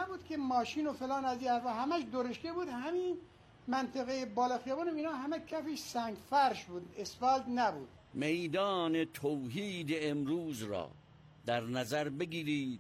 نبود که ماشین و فلان از این حرفا، همش درشکه بود. همین منطقه بالا خیابان اینا همه کفش سنگ فرش بود، اسفالت نبود. میدان توحید امروز را در نظر بگیرید.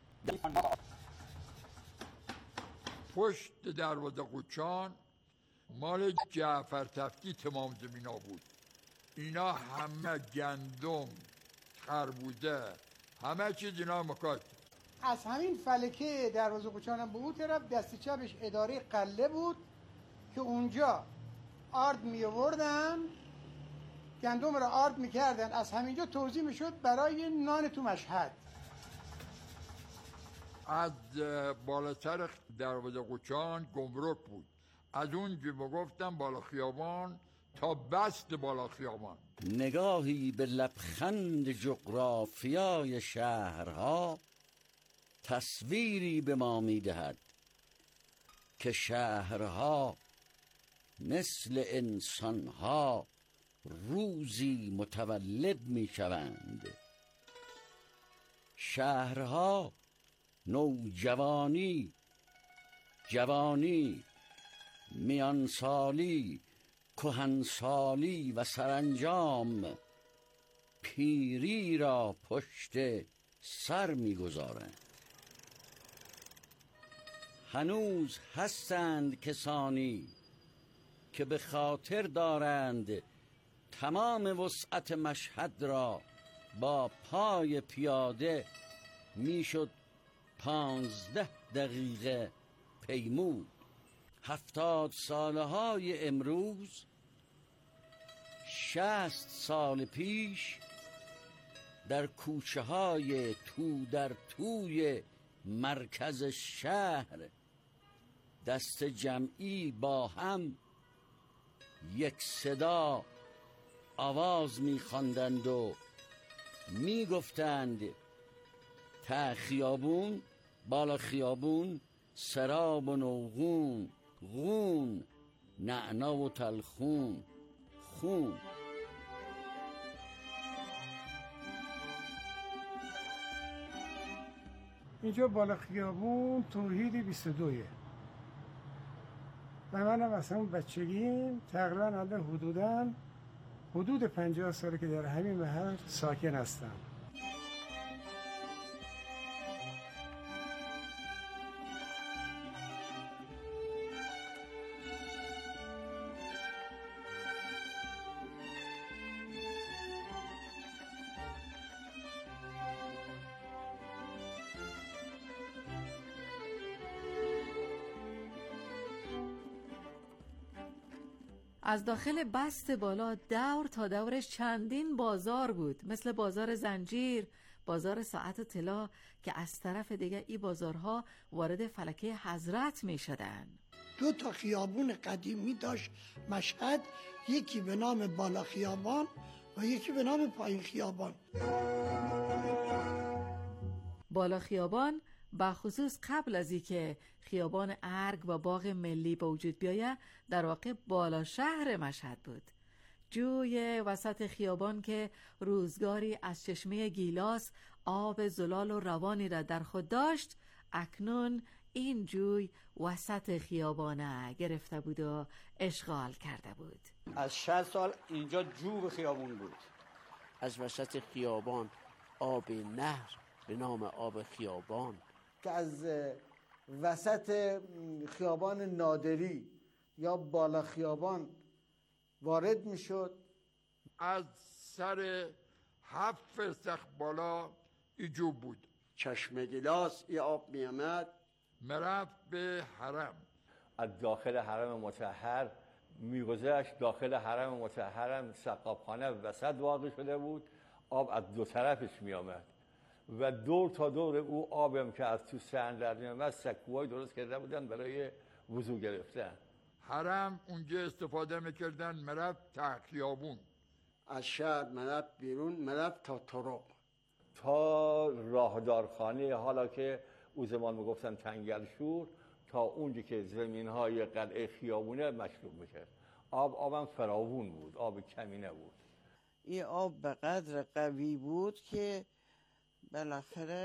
پشت دروازه قوچان مال جعفر تفتی تمام زمینا بود. اینا همه گندم، خربوزه، همه چیز اینا مکات. از همین فلکه دروازه قوچان به اون طرف دست چپش اداره قله بود که اونجا آرد می آوردن، گندم را آرد می کردن، از همینجا توزیع می شد برای نان تو مشهد. از بالاتر دروازه قوچان گمرک بود، از اونجا میگفتن بالا خیابان تا بست بالا خیابان. نگاهی به لبخند جغرافیای شهرها تصویری به ما میدهد که شهرها مثل انسانها روزی متولد میشوند. شهرها نوجوانی، جوانی، میانسالی، کهنسالی و سرانجام پیری را پشت سر میگذارند. هنوز هستند کسانی که به خاطر دارند تمام وسعت مشهد را با پای پیاده میشد 15 دقیقه پیمود. 70 ساله های امروز 60 سال پیش در کوچه های تو در توی مرکز شهر دست جمعی با هم یک صدا آواز می‌خواندند و می‌گفتند ته خیابون، بالا خیابون، سراب و نوغون، غون، نعنا و تلخون، خون. اینجا بالا خیابون توحید 22 و منم اصلا بچگیم تقریبا الان حدود 50 ساله که در همین محل ساکن هستم. از داخل بست بالا دور تا دورش چندین بازار بود، مثل بازار زنجیر، بازار ساعت و طلا که از طرف دیگه ای بازارها وارد فلکه حضرت می شدن. 2 خیابون قدیمی داشت مشهد، یکی به نام بالا خیابان و یکی به نام پایین خیابان. بالا خیابان بخصوص قبل از اینکه خیابان ارگ و باغ ملی به وجود بیاید در واقع بالا شهر مشهد بود. جوی وسط خیابان که روزگاری از چشمه گیلاس آب زلال و روانی را در خود داشت، اکنون این جوی وسط خیابانه گرفته بود و اشغال کرده بود. از 60 سال اینجا جوب خیابون بود. از وسط خیابان آب نهر به نام آب خیابان که از وسط خیابان نادری یا بالا خیابان وارد می شد. از سر 7 فرسخ بالا ایجو بود. چشم گیلاس ای آب می آمد مرفت به حرم. از داخل حرم مطهر میگذشت. داخل حرم مطهر سقاپخانه وسط واقع شده بود، آب از 2 طرفش می آمد و دور تا دور او آبم که از تو سن در می آمد سکوهای درست کرده بودن برای وضو گرفتن. حرم اونجا استفاده میکردن، مرفت تا خیابون. از شهر مرفت بیرون، مرفت تا طرق، تا راهدارخانه، حالا که او زمان میگفتن تنگلشور، تا اونجا که زمینهای قلعه خیابونه مشروب میکرد. آبم فراوون بود، آب کمی نبود. این آب به قدر قوی بود که بالاخره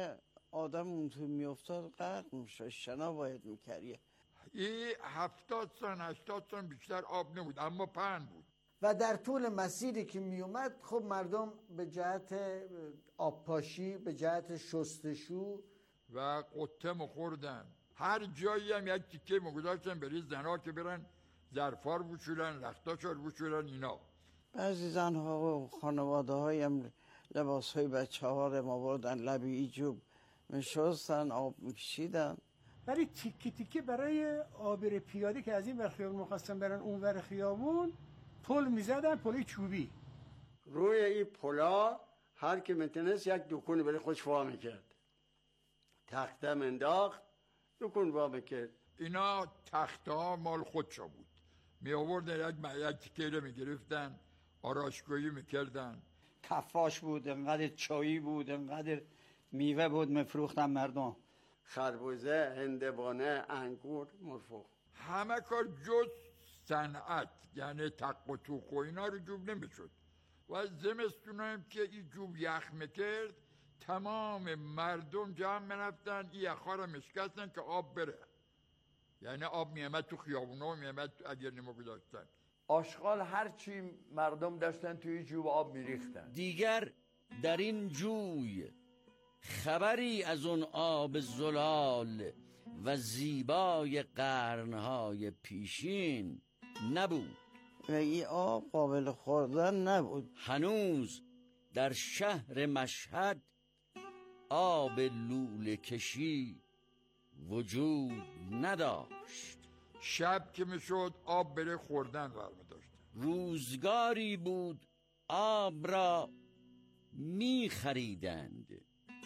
آدم اون تو میافتاد غرق میشد، شنا باید میکریه. این 70 سن 80 سن بیشتر آب نبود، اما پهن بود. و در طول مسیری که می اومد خب مردم به جهت آبپاشی، به جهت شستشو و قطه مخوردن. هر جایی هم یک تیکه مگذاشتن برای زنها که برن ظرفار بشورن، رختاشار بشورن اینا. بعضی زنها و خانواده های هم لباس های بچه ها رو ما بردن لبی ایجوب میشستن، آب میکشیدن. ولی تیکه تیکه برای آبر پیاده که از این ور خیابون می‌خواستن برن اون ور خیابون پل میزدن، پل چوبی. روی این پلا هر که میتونست یک دکون برای خودش وا میکرد، تخته منداخت، دکون وا میکرد. اینا تخته ها مال خودشا بود، می آوردن یک تیکه رو میگرفتن، آراشگاهی میکردن. کفاش بود، انقدر چایی بود، انقدر میوه بود میفروختن مردم. خربوزه، هندوانه، انگور، مرفوع. همه کار جز صنعت، یعنی تق و توق و اینا رو جوب نمیشد. و زمستون هم که این جوب یخ میکرد، تمام مردم جمع میرفتن این یخها رو مشکستن که آب بره. یعنی آب میامد تو خیابونا و میامد اگر نمو گذاشتن. آشغال هر چی مردم داشتن توی جوب آب میریختن. دیگر در این جوی خبری از اون آب زلال و زیبای قرنهای پیشین نبود و این آب قابل خوردن نبود. هنوز در شهر مشهد آب لوله کشی وجود نداشت. شب که میشد آب بره خوردن برمی داشت. روزگاری بود آب را می خریدند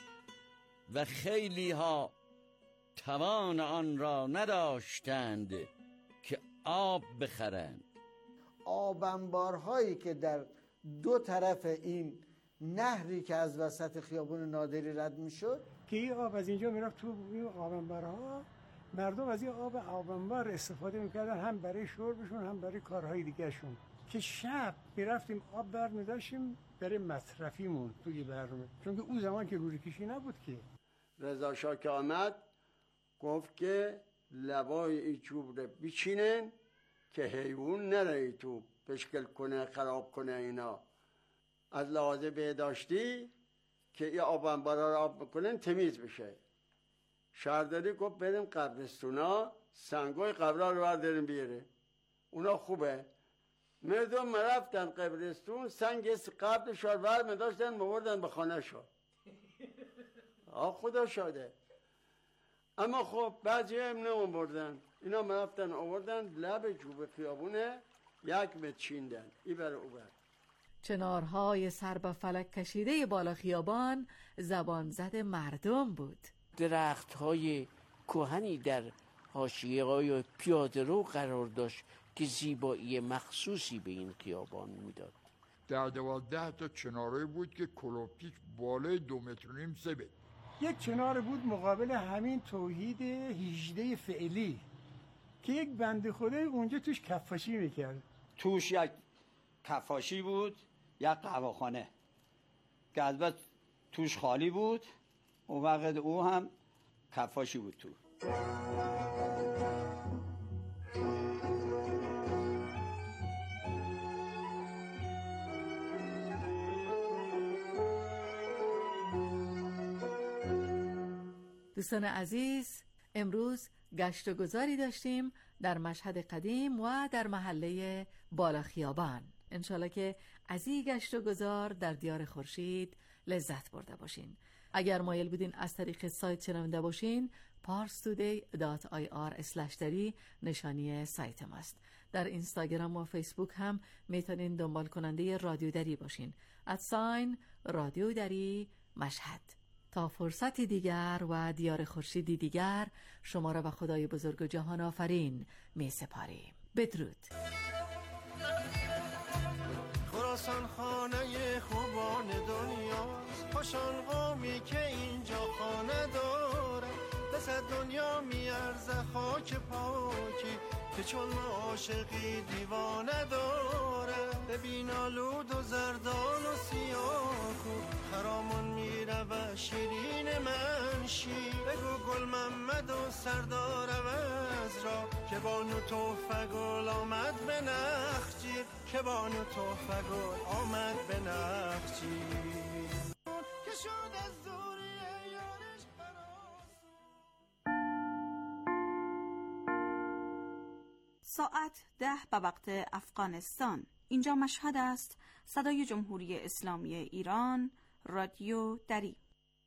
و خیلی ها توان آن را نداشتند که آب بخرند. آب انبارهایی که در دو طرف این نهری که از وسط خیابون نادری رد میشد، که این آب از اینجا میرفت تو این آب انبارها، مردم از این آب انبار استفاده میکردن، هم برای شربشون هم برای کارهای دیگرشون. که شب میرفتیم آب برمیداشتیم برای مصرفیمون توی برنامه، چون که اون زمان که روری کشی نبود. که رضا شاه که آمد گفت که لبای این چوب رو بچینن که حیوان نره تو بشکل کنه، خراب کنه. اینا از لحاظ بهداشتی که این آب انبارا رو آب بکنن تمیز بشه. شهرداری گفت بریم قبرستونا، سنگای قبرها رو برداریم بیاره، اونا خوبه. مردم مرفتن قبرستون، سنگ قبر شهر می داشتن موردن به خانه شد. خدا شاده. اما خب بعضی هم نموردن، اینا مرفتن آوردن لب جوب خیابونه، یک متر چیندن ای بر او بر. چنارهای سر به فلک کشیده بالا خیابان زبان زد مردم بود. درخت‌های کهنی در حاشیه‌های پیاده رو قرار داشت که زیبایی مخصوصی به این خیابان میداد. 12 تا چناره بود که کلوپیک بالای 2.5 متر 3 متر. یک چنار بود مقابل همین توحید 18 فعلی که یک بنده خدای اونجا توش کفاشی میکرد. توش یک کفاشی بود، یک قهوه‌خانه که البته توش خالی بود. اون وقت او هم کفاشی بود تو. دوستان عزیز، امروز گشت و گذاری داشتیم در مشهد قدیم و در محله بالا خیابان. انشالله که از این گشت و گذار در دیار خورشید لذت برده باشین. اگر مایل بودین از طریق سایت شنونده باشین، parstoday.ir/dari نشانی سایت ماست. در اینستاگرام و فیسبوک هم میتونین دنبال کننده رادیو دری باشین. رادیو دری مشهد. تا فرصتی دیگر و دیار خورشیدی دیگر شما را به خدای بزرگ و جهان آفرین می سپاریم. بدرود. خراسان خانه خوبان دنیاست، خوشان قومی که اینجا خانه داره. پس دنیا میارزه خاک پاکی که چون عاشقی دیوانه داره. ببین آلود و زردان و سیاه کو خرامان میره و شیرین منشی بگو گل محمد و سردار عوض را که بانو توفه گل آمد به نخجیر که بانو توفه گل آمد به نخجیر که شد از دوری یارش ساعت 10 به وقت افغانستان. اینجا مشهد است. صدای جمهوری اسلامی ایران، رادیو دری.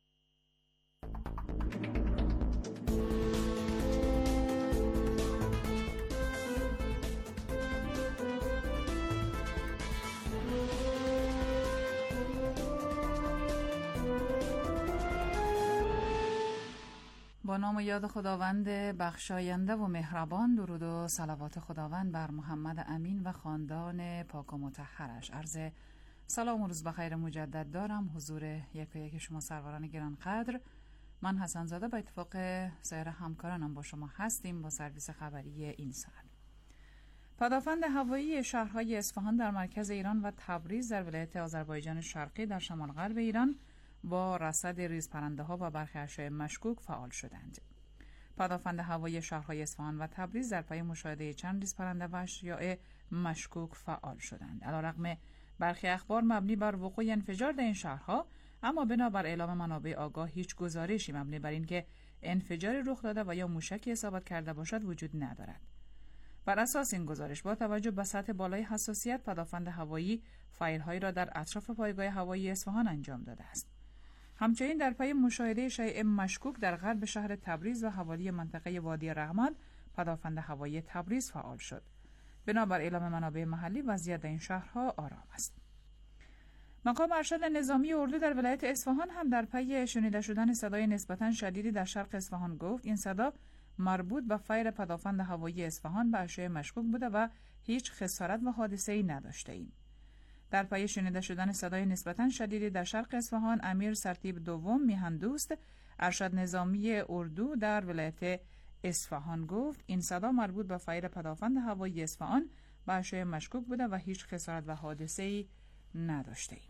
با نام و یاد خداوند بخشاینده و مهربان، درود و صلوات خداوند بر محمد امین و خاندان پاک و مطهرش. عرض سلام و روز بخیر مجدد دارم حضور یک شما سروران گرانقدر. من حسن زاده به اتفاق سایر همکارانم با شما هستیم با سرویس خبری این ساعت. پدافند هوایی شهرهای اصفهان در مرکز ایران و تبریز در ولایت آذربایجان شرقی در شمال غرب ایران با رصد ریزپرنده‌ها و برخی اشیاء مشکوک فعال شدند. پدافند هوایی شهرهای اصفهان و تبریز در پی مشاهده چند ریزپرنده و اشیاء مشکوک فعال شدند. علیرغم برخی اخبار مبنی بر وقوع انفجار در این شهرها، اما بنابر اعلام منابع آگاه هیچ گزارشی مبنی بر اینکه انفجاری رخ داده و یا موشکی اصابت کرده باشد وجود ندارد. بر اساس این گزارش با توجه به سطح بالای حساسیت، پدافند هوایی فایرهایی را در اطراف پایگاه هوایی اصفهان انجام داده است. همچنین در پی مشاهده شیء مشکوک در غرب شهر تبریز و حوالی منطقه وادی رحمت، پدافند هوایی تبریز فعال شد. بنابر اعلام منابع محلی وضعیت در این شهرها آرام است. مقام ارشد نظامی اردو در ولایت اصفهان هم در پی شنیده شدن صدای نسبتاً شدیدی در شرق اصفهان گفت این صدا مربوط به فایر پدافند هوایی اصفهان به اشیاء مشکوک بوده و هیچ خسارت و حادثه‌ای نداشته ایم. در پی شنیده شدن صدای نسبتاً شدیدی در شرق اصفهان، امیر سرتیب دوم میهندوست ارشد نظامی اردو در ولایت اصفهان گفت این صدا مربوط به فایر پدافند هوایی اصفهان به اشیاء مشکوک بوده و هیچ خسارت و حادثه‌ای نداشته ایم.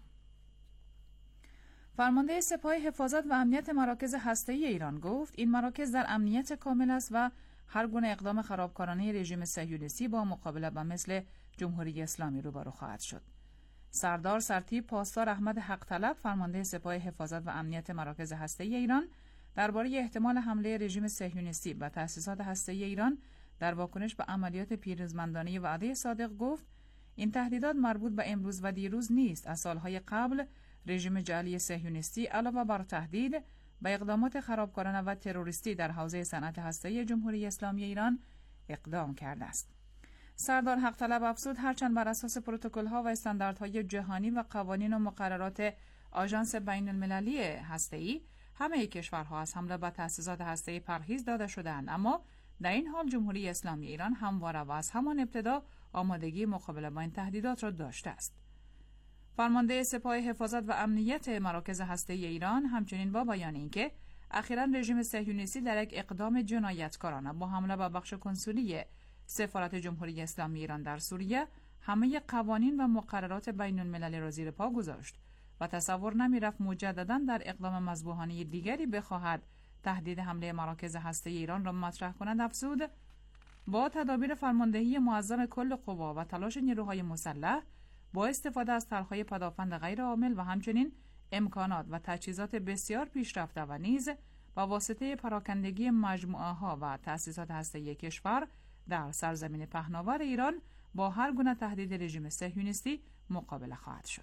فرمانده سپاه حفاظت و امنیت مراکز هسته‌ای ایران گفت این مراکز در امنیت کامل است و هر گونه اقدام خرابکارانه رژیم صهیونیستی با مقابله با مثل جمهوری اسلامی روبرو خواهد شد. سردار سرتیپ پاسدار احمد حق طلب فرمانده سپاه حفاظت و امنیت مراکز هسته‌ای ایران درباره احتمال حمله رژیم صهیونیستی به تأسیسات هسته‌ای ایران در واکنش به عملیات پیروزمندانه وعده صادق گفت این تهدیدات مربوط به امروز و دیروز نیست. از سالهای قبل رژیم جعلی صهیونیستی علاوه بر تهدید به اقدامات خرابکارانه و تروریستی در حوزه صنعت هسته‌ای جمهوری اسلامی ایران اقدام کرده است. سردار حق طلب افزود هرچند بر اساس پروتکل‌ها و استانداردهای جهانی و قوانین و مقررات آژانس بین‌المللی هسته‌ای همه کشورها از حمله به تأسیسات هسته‌ای پرهیز داده شدند، اما در این حال جمهوری اسلامی ایران همواره و از همان ابتدا آمادگی مقابله با این تهدیدات را داشته است. فرمانده سپاه حفاظت و امنیت مراکز هسته‌ای ایران همچنین با بیان اینکه اخیراً رژیم صهیونیستی در یک اقدام جنایتکارانه با حمله به بخش کنسولی سفارت جمهوری اسلامی ایران در سوریه همه قوانین و مقررات بین‌المللی را زیر پا گذاشت و تصور نمی‌رفت مجدداً در اقدام مذبوحانه دیگری بخواهد تهدید حمله مراکز هسته‌ای ایران را مطرح کند. افزود با تدابیر فرماندهی معظم کل قوا و تلاش نیروهای مسلح با استفاده از طرح‌های پدافند غیرعامل و همچنین امکانات و تجهیزات بسیار پیشرفته و نیز با واسطه پراکندگی مجموعه‌ها و تأسیسات هسته‌ای کشور در سرزمین پهناور ایران با هر گونه تهدید رژیم صهیونیستی مقابله خواهد شد.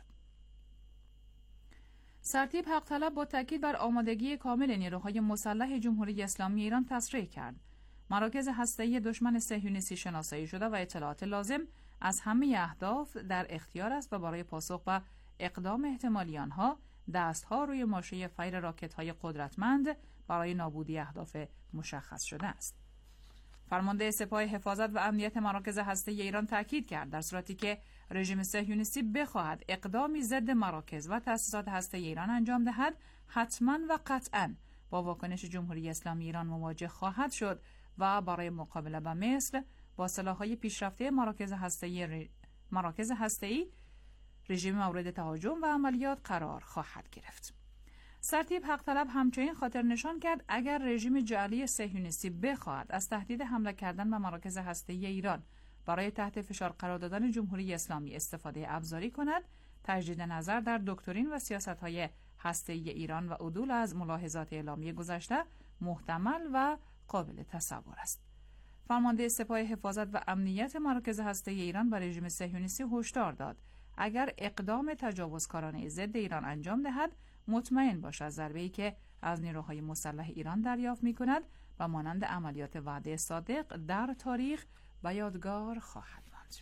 سرتیپ حق طلب با تاکید بر آمادگی کامل نیروهای مسلح جمهوری اسلامی ایران تصریح کرد مراکز هسته‌ای دشمن صهیونیستی شناسایی شده و اطلاعات لازم از همه اهداف در اختیار است و برای پاسخ به اقدام احتمالی آنها دستها روی ماشه فایر راکت‌های قدرتمند برای نابودی اهداف مشخص شده است. فرمانده سپاه حفاظت و امنیت مراکز هسته‌ای ایران تاکید کرد در صورتی که رژیم صهیونیستی بخواهد اقدامی ضد مراکز و تأسیسات هسته‌ای ایران انجام دهد، حتماً و قطعاً با واکنش جمهوری اسلامی ایران مواجه خواهد شد و برای مقابله با مثل با سلاح‌های پیشرفته مراکز هسته‌ای رژیم مورد تهاجم و عملیات قرار خواهد گرفت. سرتیپ حق طلب همچنین خاطر نشان کرد اگر رژیم جعلی صهیونیستی بخواهد از تهدید حمله کردن به مراکز هسته‌ای ایران برای تحت فشار قرار دادن جمهوری اسلامی استفاده ابزاری کند، تجدید نظر در دکترین و سیاست‌های هسته‌ای ایران و عدول از ملاحظات اعلامی گذشته محتمل و قابل تصور است. فرمانده سپاه حفاظت و امنیت مراکز هسته‌ای ایران به رژیم صهیونیستی هشدار داد اگر اقدام تجاوزکارانه ضد ایران انجام دهد مطمئن باشد ضربه‌ای که از نیروهای مسلح ایران دریافت می‌کند و مانند عملیات وعده صادق در تاریخ به یادگار خواهد ماند.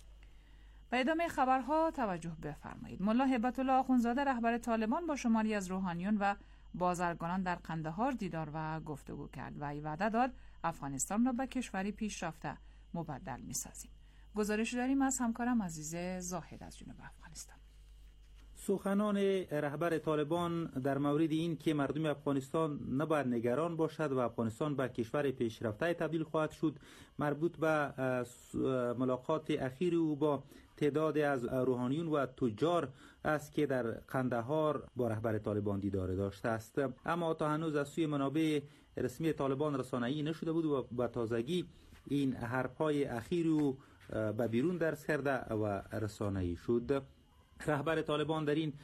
به ادامه خبرها توجه بفرمایید. ملا هیبت الله آخوندزاده رهبر طالبان با شماری از روحانیون و بازرگانان در قندهار دیدار و گفتگو کرد و وعده داد افغانستان را به کشوری پیشرفته مبدل می‌سازیم. گزارش داریم از همکارم عزیز زاهد از جنوب افغانستان. سخنان رهبر طالبان در مورد این که مردم افغانستان نباید نگران باشد و افغانستان به کشور پیشرفته تبدیل خواهد شد مربوط به ملاقات اخیر او با تعداد از روحانیون و تجار است که در قندهار با رهبر طالبان دیدار داشته است، اما تا هنوز از سوی منابع رسمی طالبان رسانه‌ای نشده بود و به تازگی این حرف‌های اخیر او به بیرون درس کرده و رسانه‌ای شد. رهبر طالبان در این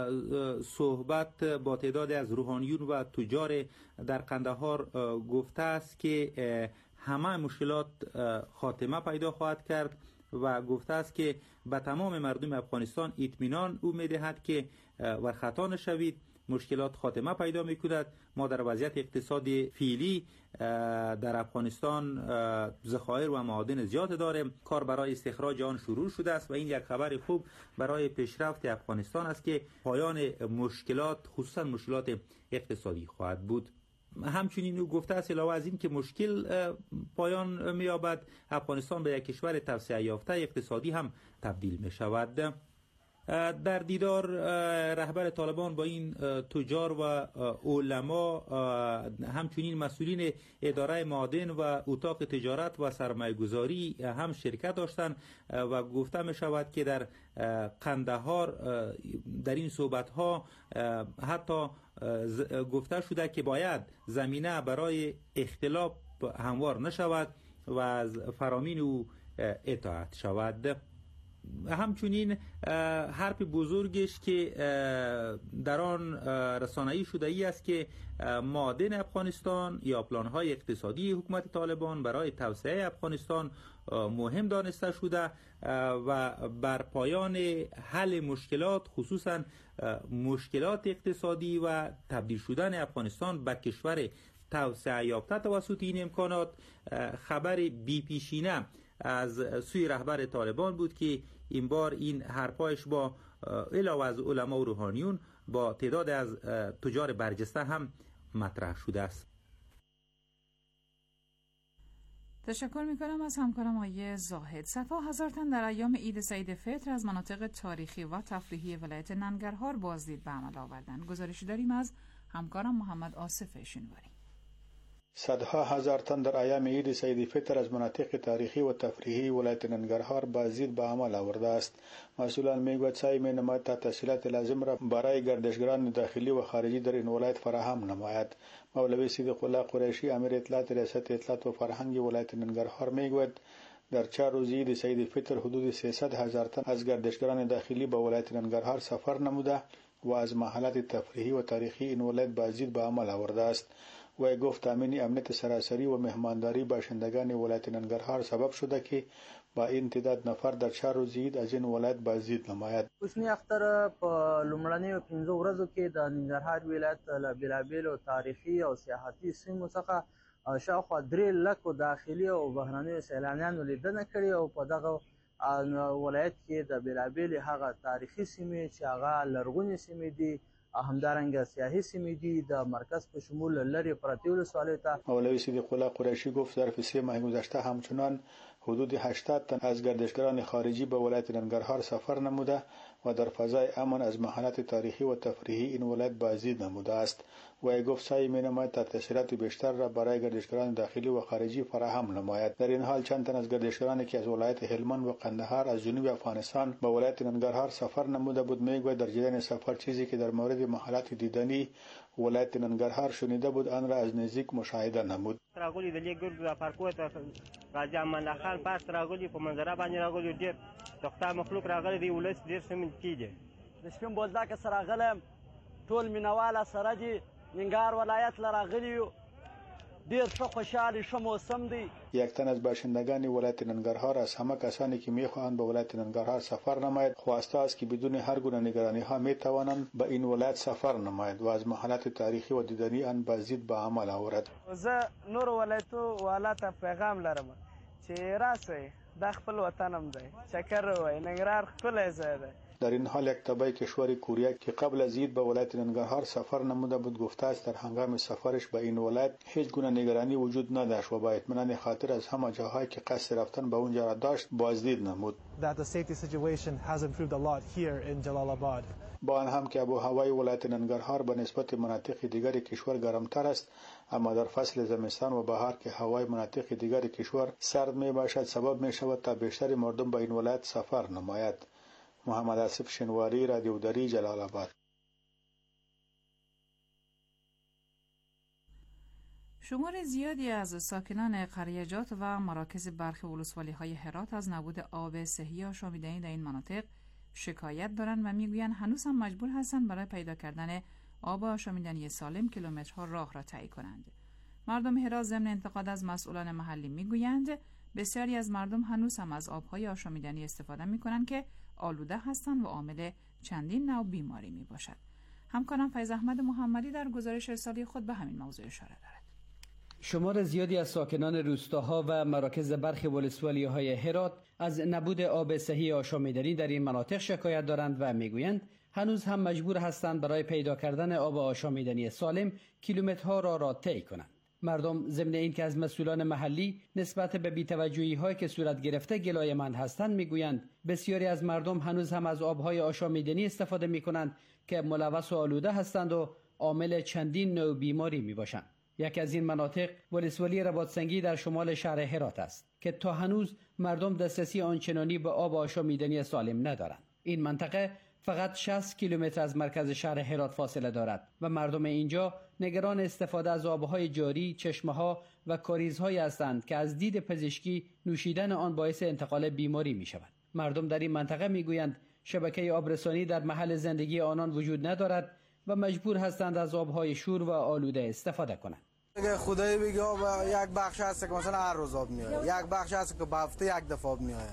صحبت با تعداد از روحانیون و تجار در قندهار گفته است که همه مشکلات خاتمه پیدا خواهد کرد و گفته است که به تمام مردم افغانستان اطمینان او می‌دهد که ور خطا نشوید مشکلات خاتمه پیدا می‌کند. ما در وضعیت اقتصادی فعلی در افغانستان ذخایر و معادن زیاد داریم، کار برای استخراج آن شروع شده است و این یک خبر خوب برای پیشرفت افغانستان است که پایان مشکلات خصوصا مشکلات اقتصادی خواهد بود. همچنین او گفته است علاوه از این که مشکل پایان می‌یابد افغانستان به یک کشور توسعه یافته اقتصادی هم تبدیل می‌شود. در دیدار رهبر طالبان با این تجار و علما همچنین مسئولین اداره معادن و اتاق تجارت و سرمایه‌گذاری هم شرکت داشتند و گفته می شود که در قندهار در این صحبت‌ها حتی گفته شده که باید زمینه برای اختلاف هموار نشود و از فرامین او اطاعت شود. همچنین حرف بزرگش که در آن رسانه‌ای شده ای است که معادن افغانستان یا پلان‌های اقتصادی حکومت طالبان برای توسعه افغانستان مهم دانسته شده و بر پایان حل مشکلات خصوصا مشکلات اقتصادی و تبدیل شدن افغانستان به کشور توسعه یافته توسط این امکانات خبر بی پیشینه از سوی رهبر طالبان بود که این بار این حرفایش با علاوه از علما و روحانیون با تعداد از تجار برجسته هم مطرح شده است. تشکر میکنم از همکارم آقای زاهد. صدها هزار تن در ایام عید سعید فطر از مناطق تاریخی و تفریحی ولایت ننگرهار بازدید به عمل آوردند. گزارشی داریم از همکارم محمد آصف شنواری. صدها هزار تن در ایام عید سعید فطر از مناطق تاریخی و تفریحی ولایت ننگرهار بازدید به عمل آورده است. مسئولان میگوید سعی نماید تا تسهیلات لازم را برای گردشگران داخلی و خارجی در این ولایت فراهم نماید. مولوی صدیق الله قریشی امیر اطلاعات ریاست اطلاعات و فرهنگ ولایت ننگرهار میگوید در 4 روز عید سعید فطر حدود 300 هزار تن از گردشگران داخلی به ولایت ننگرهار سفر نموده و از محلات تفریحی و تاریخی این ولایت بازدید به عمل آورده است. و گفت تامین امنیت سراسری و مهمانداری باشندگان ولایت ننگرهار سبب شده که با این تعداد نفر در 4 روز عید از این ولایت بازدید نماید. کوچنی اختر په لومړنیو 15 ورځو کې د ننګرهار ولایت له بېلابېلو تاریخي او سیاحتي سیمو څخه شاوخوا 3 لکو داخلي او بهرنیو سیلانیانو لیدنه کړې او په دغه ولایت کې د بېلابېلې هغه تاریخي سیمې چې هغه لرغونې سیمې دي همدارنګه سیاحي سیمې دي د مرکز په شمول لرې پرتې ولسوالیو ته. مولوی صدیق الله قریشی گفت ظرف 3 ماه گذشته همچنان حدود 80 تن از گردشگران خارجی به ولایت ننگرهار سفر نموده و در فضای امن از محلات تاریخی و تفریحی این ولایت بازدید نموده است. و گفت سعی می‌نماید تا تسهیلات بیشتر را برای گردشگران داخلی و خارجی فراهم نماید. در این حال چند تن از گردشگرانی که از ولایت هلمند و قندهار از جنوب افغانستان به ولایت ننگرهار سفر نموده بود میگوید در جریان سفر چیزی که در مورد محلات دیدنی ولایت ننگرهار شنیده بود آن را از نزدیک مشاهده نمود. راغلی د لیګر د پارکو ته راځي امان خان پاس راغلی په منظره باندې راغلی ډیر دغه مخلوق راغلی دی ولس ډیر سمون کیږي د سپین بولدک سره راغلم ټول مینواله سره دی ننګار ولایت لراغلی ډیر ښه خوشاله ښه موسم دی. یک تن از باشندگان ولایت ننگرهار از همه کسانی که میخواهند به ولایت ننگرهار سفر نماید خواسته است که بدون هر گونه نگرانی ها میتوانند به این ولایت سفر نماید و از محلات تاریخی و دیدنی آن بازدید به عمل آورد. زه نور ولایتو والاته پیغام لرم چې راسئ د خپل وطنم دی چکر وای ننګرهار ښکلی ځای دی. در این حال یک تبع کشور کوریا که قبل از عید به ولایت ننگرهار سفر نموده بود گفته است در هنگام سفرش به این ولایت هیچ گونه نگرانی وجود نداشت و با اطمینان خاطر از همه جاهایی که قصد رفتن به اونجا را داشت بازدید نمود. با آن هم که آب‌وهوای ولایت ننگرهار به نسبت مناطق دیگر کشور گرمتر است اما در فصل زمستان و بهار که هوای مناطق دیگر کشور سرد می باشد سبب می شود تا بیشتر مردم به این ولایت سفر نماید. محمد آصف شنواری، رادیو دری، جلال آباد. شمار زیادی از ساکنان قریجات و مراکز برخی ولسوالی‌های هرات از نبود آب صحی آشامیدنی در این مناطق شکایت دارند و میگویند هنوز هم مجبور هستند برای پیدا کردن آب آشامیدنی سالم کیلومترها راه را طی کنند. مردم هرات ضمن انتقاد از مسئولان محلی میگویند بسیاری از مردم هنوز هم از آبهای آشامیدنی استفاده میکنند که آلوده هستند و عامل چندین نوع بیماری می باشد. همکارم فیض احمد محمدی در گزارش ارسالی خود به همین موضوع اشاره دارد. شمار زیادی از ساکنان روستاها و مراکز برخی ولسوالی‌های هرات از نبود آب صحی آشامیدنی در این مناطق شکایت دارند و میگویند هنوز هم مجبور هستند برای پیدا کردن آب آشامیدنی سالم کیلومترها را طی کنند. مردم ضمن اینکه از مسئولان محلی نسبت به بی‌توجهی‌هایی که صورت گرفته گلایه‌مند هستند میگویند بسیاری از مردم هنوز هم از آب‌های آشامیدنی استفاده می‌کنند که ملوث و آلوده هستند و عامل چندین نوع بیماری میباشند. یکی از این مناطق ولسوالی رباطسنگی در شمال شهر هرات است که تا هنوز مردم دسترسی آنچنانی به آب آشامیدنی سالم ندارند. این منطقه فقط 60 کیلومتر از مرکز شهر هرات فاصله دارد و مردم اینجا نگران استفاده از آبهای جاری، چشمه‌ها و کاریزهایی هستند که از دید پزشکی نوشیدن آن باعث انتقال بیماری می شود. مردم در این منطقه می گویند شبکه آبرسانی در محل زندگی آنان وجود ندارد و مجبور هستند از آبهای شور و آلوده استفاده کنند. اگه خدایی بگه آب یک بخش هست که مثلا هر روز آب میاد، یک بخش هست که به هفته یک دفعه آب میاد،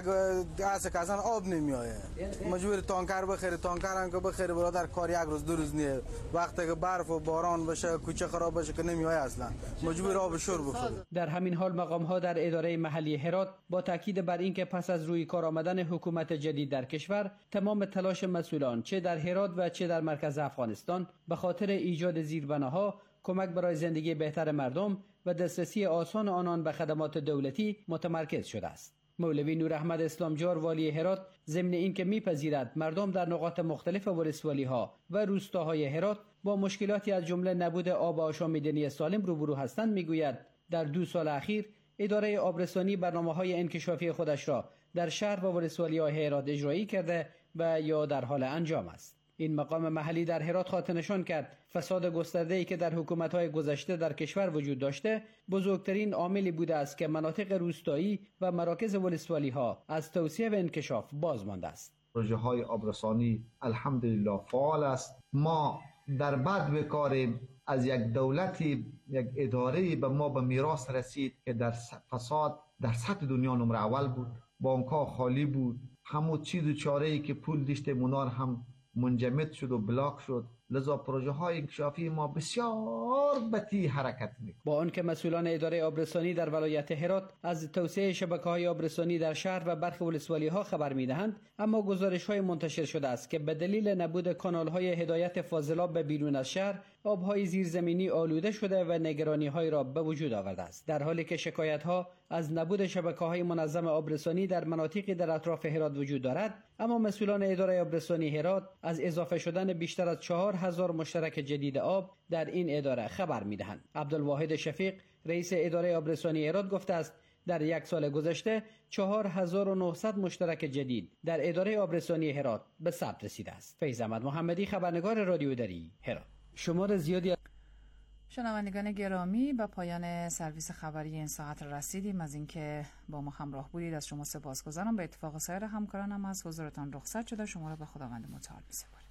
یک هست که اصلا آب نمیاد. مجبور تانکر بخری، تانکر هم که بخری برادر کار یک روز دو روز نیه. وقتی که برف و باران بشه کوچه خراب بشه که نمیاد اصلا، مجبور آب شور بخوری. در همین حال مقام ها در اداره محلی هرات با تاکید بر اینکه پس از روی کار آمدن حکومت جدید در کشور تمام تلاش مسئولان چه در هرات و چه در مرکز افغانستان به خاطر ایجاد زیربناها، کمک برای زندگی بهتر مردم و دسترسی آسان آنان به خدمات دولتی متمرکز شده است. مولوی نور احمد اسلامجار والی هرات ضمن اینکه میپذیرد مردم در نقاط مختلف ولسوالی‌ها و روستاهای هرات با مشکلاتی از جمله نبود آب آشامیدنی سالم روبرو هستند میگوید در 2 سال اخیر اداره آبرسانی برنامه‌های انکشافی خودش را در شهر و ولسوالی‌های هرات اجرایی کرده و یا در حال انجام است. این مقام محلی در هرات خاطر نشان کرد فساد گسترده‌ای که در حکومت‌های گذشته در کشور وجود داشته بزرگترین عاملی بوده است که مناطق روستایی و مراکز ولسوالی‌ها از توسعه و انکشاف باز مانده است. پروژه‌های آبرسانی الحمدلله فعال است. ما در بد کاریم از یک دولتی، یک اداره‌ای به ما به میراث رسید که در فساد در سطح دنیا نمره اول بود. بانک‌ها خالی بود. همون چیز و چاره‌ای که پول داشته منار هم منجمد شد و بلاک شد. لذا پروژه های انکشافی ما بسیار بطیء حرکت می‌کند. با آنکه مسئولان اداره آبرسانی در ولایت هرات از توسعه شبکه‌های آبرسانی در شهر و برخی ولسوالی‌ها خبر می‌دهند، اما گزارش‌های منتشر شده است که به دلیل نبود کانال‌های هدایت فاضلاب به بیرون از شهر آبهای زیرزمینی آلوده شده و نگرانی‌های را به وجود آورده است، در حالی که شکایت‌ها از نبود شبکه‌های منظم آبرسانی در مناطقی در اطراف هرات وجود دارد. اما مسئولان اداره آبرسانی هرات از اضافه شدن بیشتر از 4000 مشترک جدید آب در این اداره خبر می‌دهند. عبدالواحد شفیق رئیس اداره آبرسانی هرات گفته است در یک سال گذشته 4900 مشترک جدید در اداره آبرسانی هرات به ثبت رسیده است. فیض احمد محمدی، خبرنگار رادیو دری، هرات. شمار زیادی شنوندگان گرامی، به پایان سرویس خبری این ساعت رسیدیم. از اینکه با ما همراه بودید از شما سپاسگزارم. به اتفاق سایر همکارانم از حضورتان رخصت شده. شما را به خداوند متعال می‌سپارم.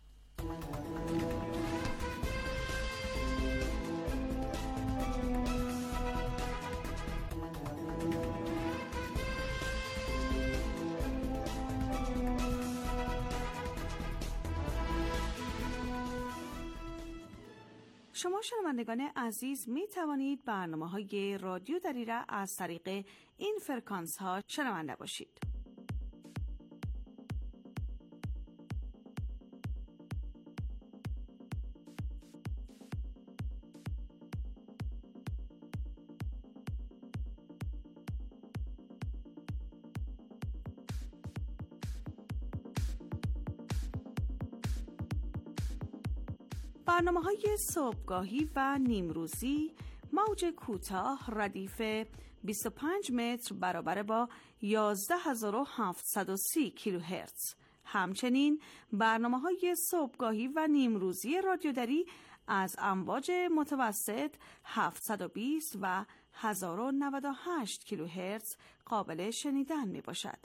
شما شنوندگان عزیز می توانید برنامه‌های رادیو دری را از طریق این فرکانس ها شنونده باشید. برنامه‌های صبحگاهی و نیمروزی موج کوتاه ردیف 25 متر برابر با 11730 کیلوهرتز. همچنین برنامه‌های صبحگاهی و نیمروزی رادیو دری از امواج متوسط 720 و 1098 کیلوهرتز قابل شنیدن می‌باشد.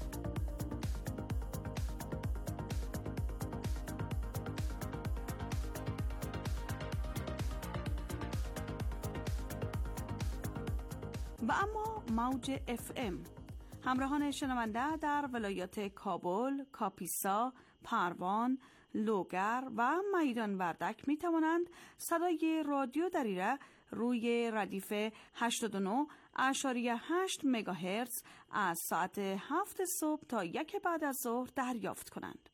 و اما موج FM. همراهان شنونده در ولایات کابل، کاپیسا، پروان، لوگر و میدان وردک می توانند صدای رادیو دری را روی ردیف 89.8 مگاهرتز از ساعت 7 صبح تا 1 بعد از ظهر دریافت کنند.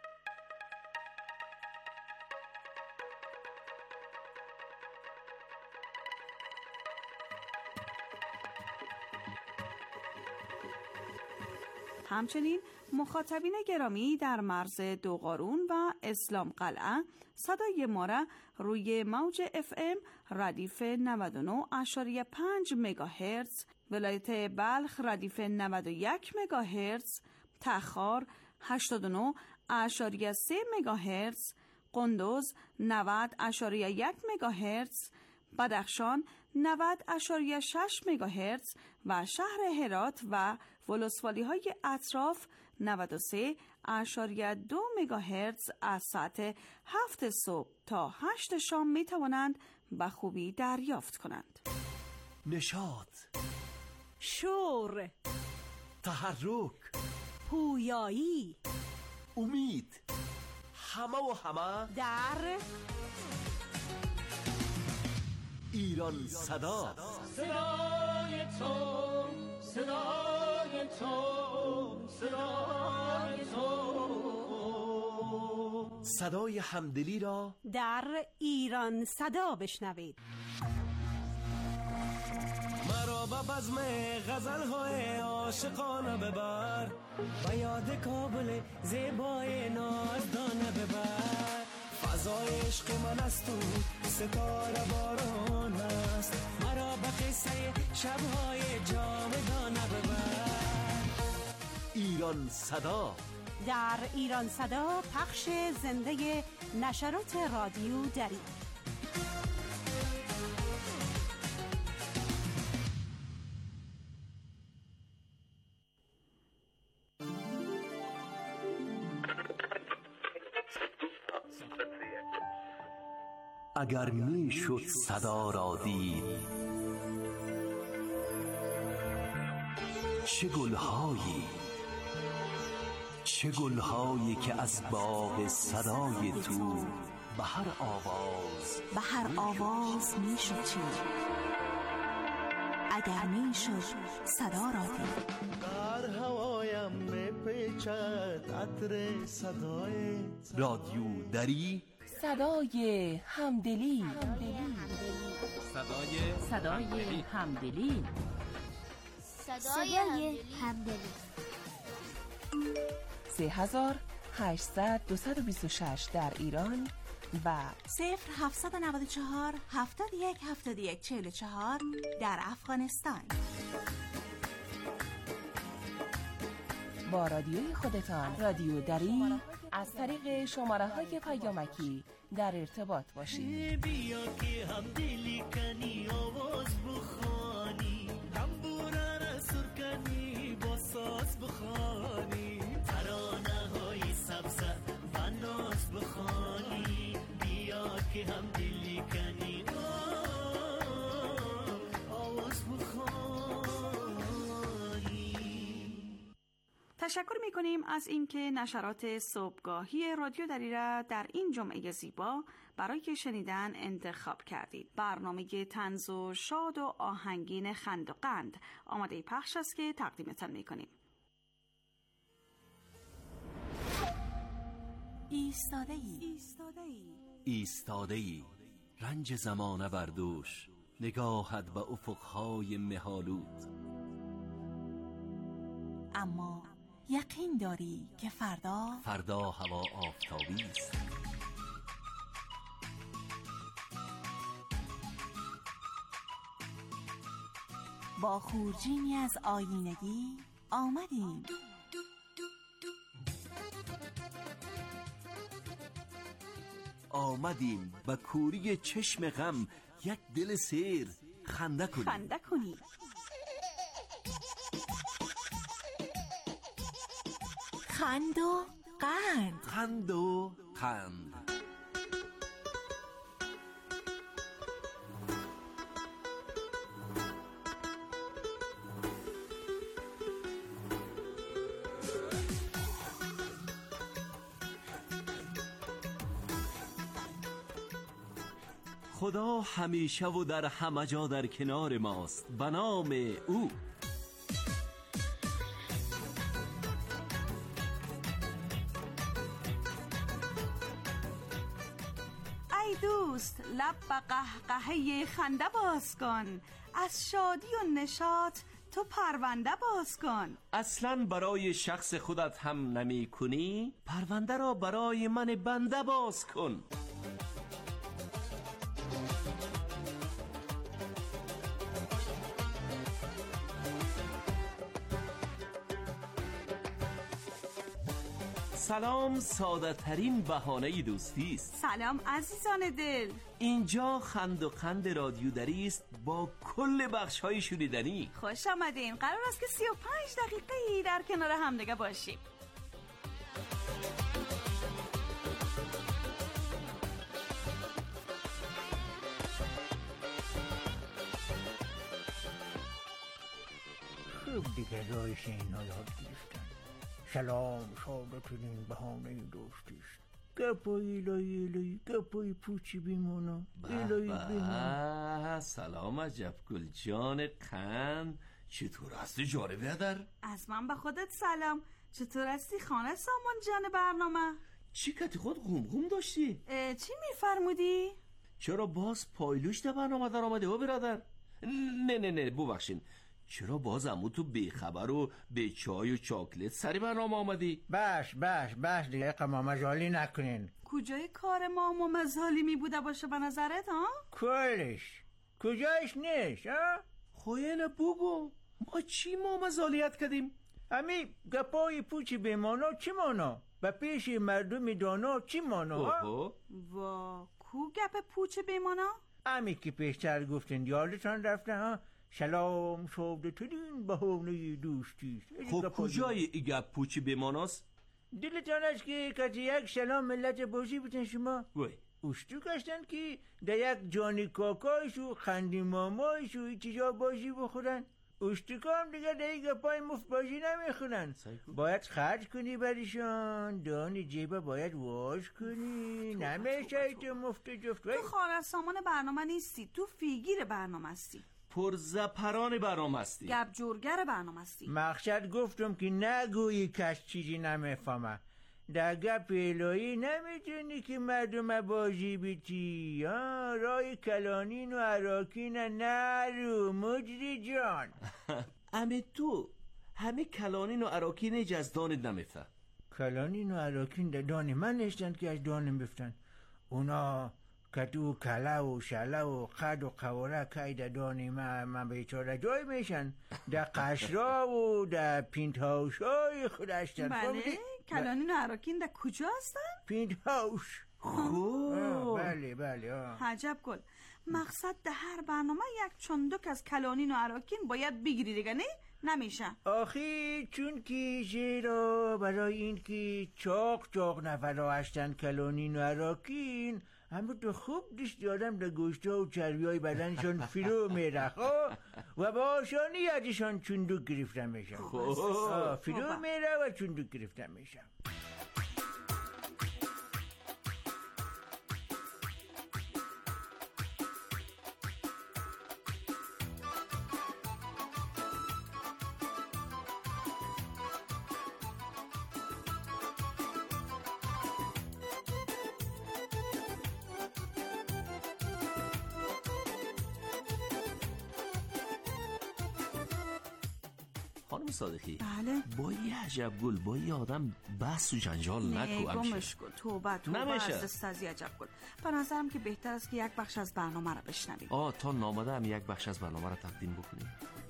همچنین مخاطبین گرامی در مرز دوقارون و اسلام قلعه صدای ما را روی موج FM ردیف 99.5 مگاهرتز، ولایت بلخ ردیف 91 مگاهرتز، تخار 89.3 مگاهرتز، قندوز 90.1 مگاهرتز، بدخشان 90.6 مگاهرتز و شهر هرات و ولسوالی های اطراف 93.2 مگاهرتز از ساعت 7 صبح تا 8 شام می توانند به خوبی دریافت کنند. نشاط، شور، تحرک، پویایی، امید، همه در ایران صدا. صدای تو، صدای تو، صدای تو، صدای همدلی را در ایران صدا بشنوید. مرا به بزم غزل‌های عاشقانه ببر، به یاد کابل زیبای نازدانه ببر. فضای عشق من است و ستاره باران است، مرا به قصه شب‌های جاودانه ببر. ایران صدا. در ایران صدا پخش زنده نشرات رادیو دری. اگر می شد صدا را دید، چه گلهایی، چه گلهایی که از باغ صدای تو به هر آواز می شد چید. اگر می شد صدا را دید. در هوایم می پیچد عطر صدای رادیو دری صدای همدلی. صدای همدلی. صدای همدلی. 3800-226 در ایران و 0794 71 71 44 در افغانستان. با رادیوی خودتان، رادیو دری، از طریق شماره‌های پیامکی در ارتباط باشید. بیا که همدلی کنی آواز بخوانی، تنبوره را سر کنی با ساز بخوانی، ترانه های سبز و ناز بخوانی. بیا که همدلی کنی آواز بخوانی. تشکر می‌کنیم از اینکه نشرات صبحگاهی رادیو دری را در این جمعه زیبا برای شنیدن انتخاب کردید. برنامه طنز و شاد و آهنگین خند و قند آماده پخش است که تقدیمتان می‌کنیم. ایستاده‌ای رنج زمانه بر دوش، نگاهت به افقهای مه‌آلود. اما یقین داری که فردا هوا آفتابی است. با خورجینی از آیینگی آمدیم. آمدیم به کوری چشم غم، یک دل سیر خنده کنیم. خند و قند. خدا همیشه و در همه جا در کنار ماست، به نام او. ای دوست، لب به قهقهه خنده باز کن، از شادی و نشاط تو پرونده باز کن. اصلاً برای شخص خودت هم نمی کنی؟ پرونده را برای من بنده باز کن. سلام ساده ترین بهانه دوستی است. سلام عزیزان دل. اینجا خند و قند رادیو دری است با کل بخش های شنیدنی. خوش آمدین. قرار است که 35 دقیقه در کنار همدیگه باشیم. خوب دیگه رایش این ها یاد گرفتن. سلام سادترین بهانه دوستیست. گپایی لایی گپایی پوچی بیمانا ایلایی بیمانا. سلام عجب گل جان قند، چطور هستی جاره بیادر؟ از من به خودت سلام. چطور هستی خانه سامان جان برنامه؟ چی کتی خود غم داشتی؟ چی میفرمودی؟ چرا باز پایلوش در برنامه در آمده ها برادر؟ نه ببخشین، چرا باز امو تو بیخبر و به چای و چاکلت سری برنامه آمدی؟ بس دیگه قمامزالی نکنین. کجای کار ما مزالی بوده باشه به نظرت ها؟ کجایش نیست ها؟ خوینه بگو ما چی مزالیت کردیم؟ امی گپای پوچی بمانا چی مانا؟ به پیش مردم دانا چی مانا ها؟ وا کو گپ پوچ بمانا؟ امی که پیشتر گفتین یادتان رفته ها؟ سلام ساده ترین بهانه دوستیست. خب کجای ای گپ پوچی بماناست؟ دلتان است که کسی یک سلام ملت باشی بتن شما؟ اشتو کشتن که در یک جانی کاکایش و خندی مامایش و ای چیزا باشی بخورن. اشتو هم دیگه در یک گپای مفت باشی نمیخورن. باید خرج کنی برشان، دانی جیبه باید واش کنی، نمیشه تو مفت جفت. تو خانه سامان برنامه نیستی، تو فیگیر برنامه هستی، پرزپران برنامه هستی، گپ جورگر برنامه هستی. مقصد گفتم که نگویی کس چیزی نمیفهمه. در گپ الهی نمیتونی که مردم بازی بیتی. رای کلانین و عراکین نرو مجری جان. امی تو همه کلانین و عراکین از دانت نمیفته. کلانین و عراکین در دان من نشتن که از دانم بفتن. اونا کتو کله و شله و قد و قواره که در دانی من بیچاره جای میشن. در قشرا و در پینت هاوش های خود هستن. بله کلانین و عراکین در کجا هستن؟ پینت هاوش. خوب. بله عجب گل. مقصد در هر برنامه یک چندک از کلانین و عراکین باید بگیری دیگه نمیشه. آخی چون که چرا برای این که چاق نفرا هستن کلانین و عراکین، همه تو خوب دست آدم در گوشتا و چربی های بدنشان فرو میره و با آسانی ازشان چندک گرفتن میشن. فرو میره و چندک گرفتن میشن. خانم صادقی بله با یه عجب گل با یه آدم بحث و جنجال نکو. گمش کن. توبه از دست از عجب گل. به نظرم که بهتر است که یک بخش از برنامه را بشنویم. تا نامده هم یک بخش از برنامه را تقدیم بکنیم.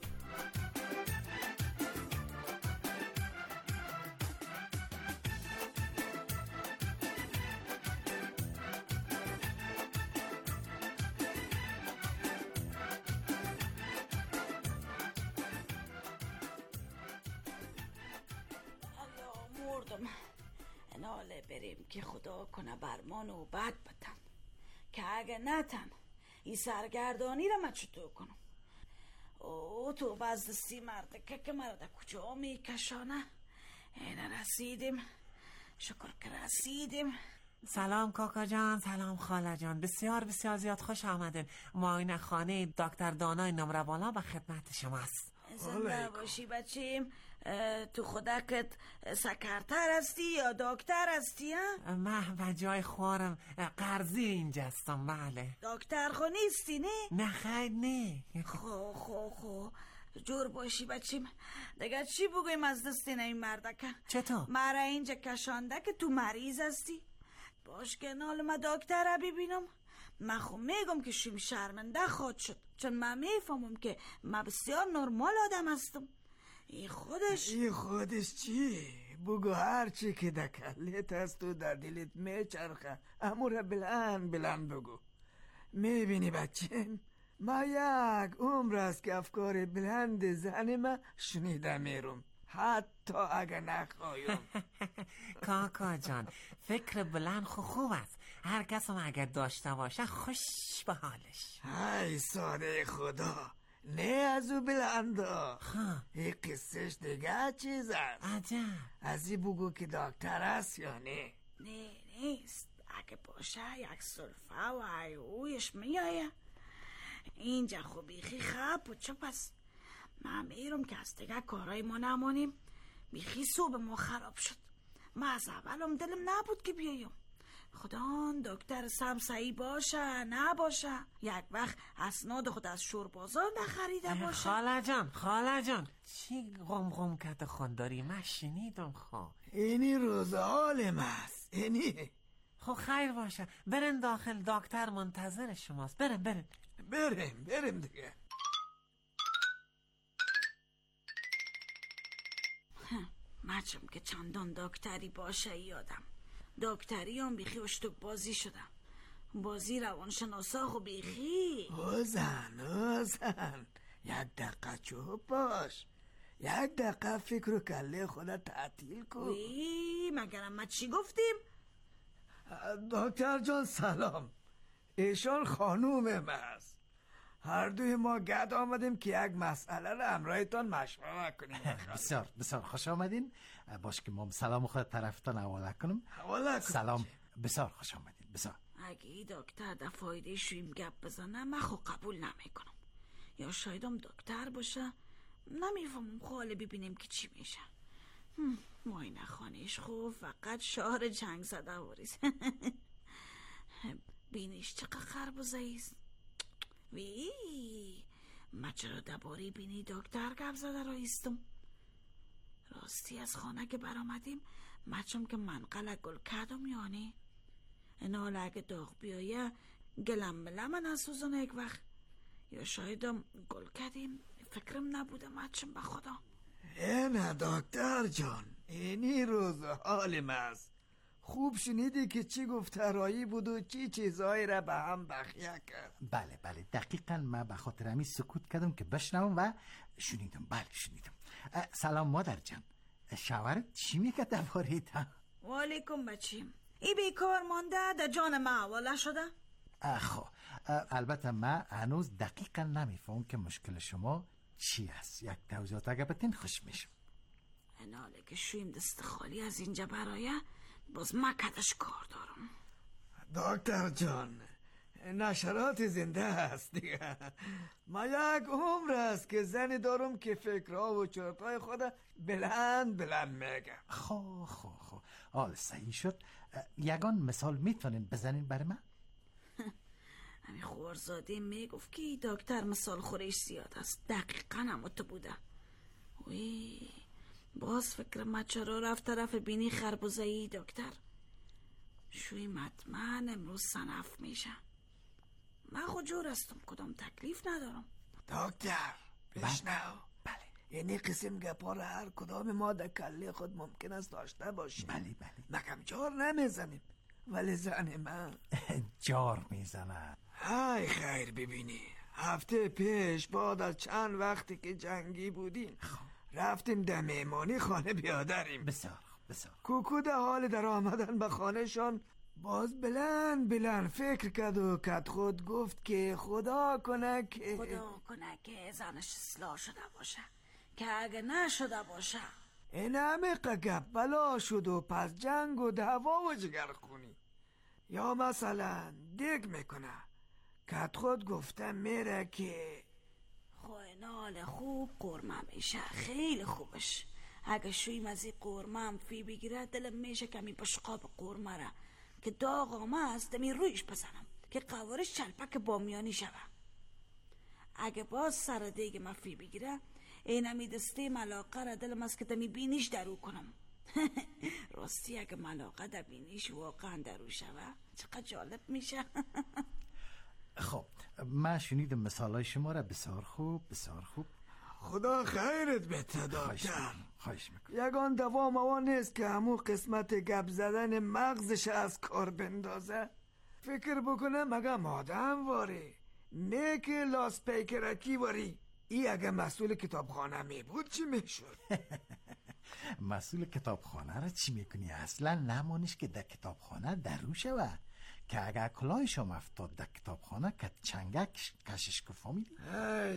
ناله بریم که خدا کنه برمان و بد بتن که اگه نتن این سرگردانی را من چطور کنم. تو باز دستی مرده که مرده کجا می کشانه. اینه رسیدیم، شکر که رسیدیم. سلام کاکا جان، سلام خاله جان، بسیار زیاد خوش آمدین. معاینه خانه دکتر دانای نمره بالا به خدمت شماست. زنده باشی بچیم. تو خودکت سکرتر هستی یا دکتر هستی؟ من به جای خوارم قرضی اینجا هستم. بله. دکتر خو نیستی نه؟ نه خیر نه. خو جور باشی بچیم. دیگه چی بگویم از دستین این مردکه؟ چطور؟ مرا اینجا کشانده که تو مریض هستی. باش که نال ما دکتر را ببینم. من خو میگم که شیم شرمنده خود شد، چون من میفهمم که من بسیار نرمال آدم هستم. این خودش چی؟ بگو هر چی که در کلت هست و در دلت میچرخه امور بلند بگو. میبینی بچه ما یک عمر است که افکار بلند زن ما شنیده میرم، حتی اگه نخوایم. کاکا جان فکر بلند خوب است. هر کس هم اگر داشته باشه خوش به حالش. ای ساده خدا، نه از او بلندا. این قصهش دیگه چیز است. عجب. از این بگو که دکتر است یا نه؟ نه نیست. اگه باشه یک صرفه و اویش میایه. اینجا خوبی خب و چپ است. من میرم که از دیگه کارای ما نمانیم. بیخی صبح ما خراب شد. من از اولم دلم نبود که بیایم. خدا دکتر سمسایی باشه نباشه یک وقت اسناد خود از شور بازار نخریده باشه. خاله جان چی غم کت خود داری؟ من شنیدم. اینی روز عالم است. اینی خیر باشه برن داخل، دکتر منتظر شماست. بریم دیگه. مچم که چندان دکتری باشه یادم. دکتری هم بیخی اشتک بازی شدم. بازی روانشناسا خو بیخی. اوزن یک دقیقه چوب باش. یک دقیقه فکر و کله خودت تعطیل کن. مگرم ما چی گفتیم؟ دکتر جان سلام. ایشان خانوم است. هر دوی ما گرد آمدیم که یک مسئله را همراهتان مشورت کنیم. بسیار خوش آمدین. باش که ما سلام خود طرفتان حواله کنم. سلام. بسیار خوش آمدین. بسیار. اگه دکتر در فایده شویم گپ بزنه من خو قبول نمیکنم. یا شایدم دکتر باشه نمیفهمم. خاله ببینیم که چی میشه. معاینه خانهش خوب، فقط شعار جنگ زده واریز. بینیش چقدر خربوزه ایست. وی ما چرا دباری بینی دکتر گپ زده را ایستم. راستی از خانه که برآمدیم مچم که منقل گل کردم یعنی اینا اگه داغ بیایه گلم ملم نسوزن یک وقت، یا شایدم گل کردیم فکرم نبوده مچم به خدا. نه دکتر جان، اینی روز حالم است. خوب شنیدی که چی گفترایی بود و چی چیزایی را به هم بخیه کرد. بله دقیقا من به خاطر همین سکوت کردم که بشنوم و شنیدم. بله شنیدم. سلام مادر جان، شوهرت چی میگه درباره تا؟ والیکم بچیم، ای بیکار مانده در جان ما حواله شده؟ خب البته من هنوز دقیقا نمیفهم که مشکل شما چی است. یک توضیحات اگه بتین خوش میشم. اناله که شویم دست خالی از اینجا برایه باز من کدش کار دارم. دکتر جان، نشرات زنده است دیگه. ما یک عمر است که زنی دارم که فکرها و چرتای خود بلند میگه. خب حال صحیح شد. یگان مثال میتونین بزنین برای من؟ همین خوارزاده میگفت که دکتر مثال خورش زیاد است. دقیقا هم تو بوده. وی باز فکر ما چرا رفت طرف بینی خربوزه‌ای دکتر. شوی مطمئن امروز صنف میشه. من خود جور هستم، کدام تکلیف ندارم. دکتر بشنو. بله یعنی قسم گپا را هر کدام ما در کله خود ممکن است داشته باشیم. بله مگم جار نمیزنیم، ولی زن من جار میزنه. های خیر ببینی، هفته پیش بعد از چند وقتی که جنگی بودیم رفتیم در مهمانی خانه بیادریم. بسیار کوکو در حال در آمدن به خانه شان باز بلند فکر کرد و کد خود گفت که خدا کنه که زنش اصلاح شده باشه، که اگه نشده باشه این همه گپ بلا شد و پس جنگ و دعوا و جگرخونی. یا مثلا دیگ میکنه کد خود گفته میره که خوینال خوب قرمه میشه، خیلی خوبش. اگه شویم از این قرمه هم فی بگیره دلم میشه کمی بشقاب قرمه را که داغ آمه است دمی رویش بزنم که قوارش چلپک بامیانی شوه. اگه باز سر دیگه من فی بگیره اینمی دسته ملاقه را دلم است که دمی بینیش درو کنم. راستی اگه ملاقه در بینیش واقعا درو شوه چقدر جالب میشه. خب من شنیدم مثالای شما را. بسیار خوب. خدا خیرت بده دکتر. خواهش میکنم. یگان دوا موا نیست که همون قسمت گپ زدن مغزش از کار بندازه. فکر بکنه مگم آدم واری، نه که لاس پیکرکی واری. ای اگه مسئول کتابخانه می بود چی میشد؟ مسئول کتابخانه را چی میکنی؟ اصلا نمانش که در کتابخانه درو شوه که اگر کلاهش هم افتاد در کتابخانه که چنگک کشش که فهمیدی؟ ای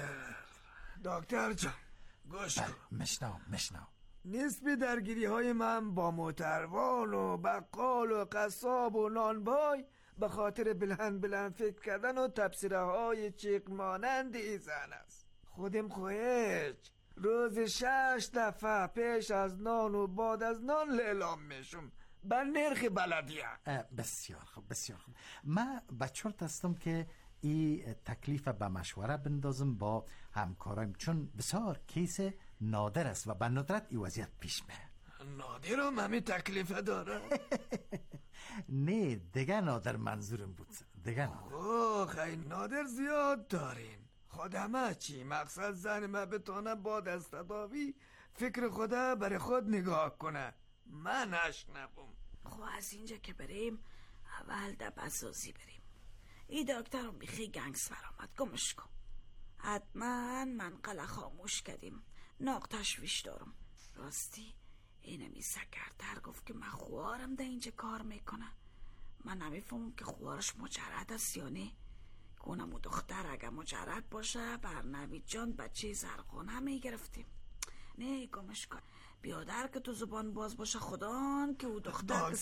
دکتر جان گوش کن. مشنو. نسبی درگیری های من با موتروان و بقال و قصاب و نانبای به خاطر بلند فکر کردن و تبصره های چیق مانند ای زن است. خودم خواهش روز 6 دفعه پیش از نان و بعد از نان لیلام میشم بر نرخ بلدیه. بسیار خوب. من بچورت هستم که این تکلیف به مشوره بندازم با همکارایم، چون بسیار کیس نادر است و به ندرت این وضعیت پیش میره. نادر هم همین تکلیف داره؟ نه دیگه نادر منظورم بود. خیلی نادر زیاد دارین. خودمه چی مقصد زن ما بتونه با دست تداوی فکر خدا برای خود نگاه کنه، من نشنوم. خب از اینجا که بریم اول در بسازی بریم. این دکتر هم بیخی گنگس برآمد، گمش کن. حتما منقل خاموش کردیم، ناق تشویش دارم. راستی اینمی سکرتر گفت که من خوارم ده اینجا کار میکنه. من نمیفهمم که خوارش مجرد است یا نه. کنم و دختر اگه مجرد باشه بر نوید جان بچه زرقانه میگرفتیم. نه گمش کن. بیادر که تو زبان باز باشه خدان که او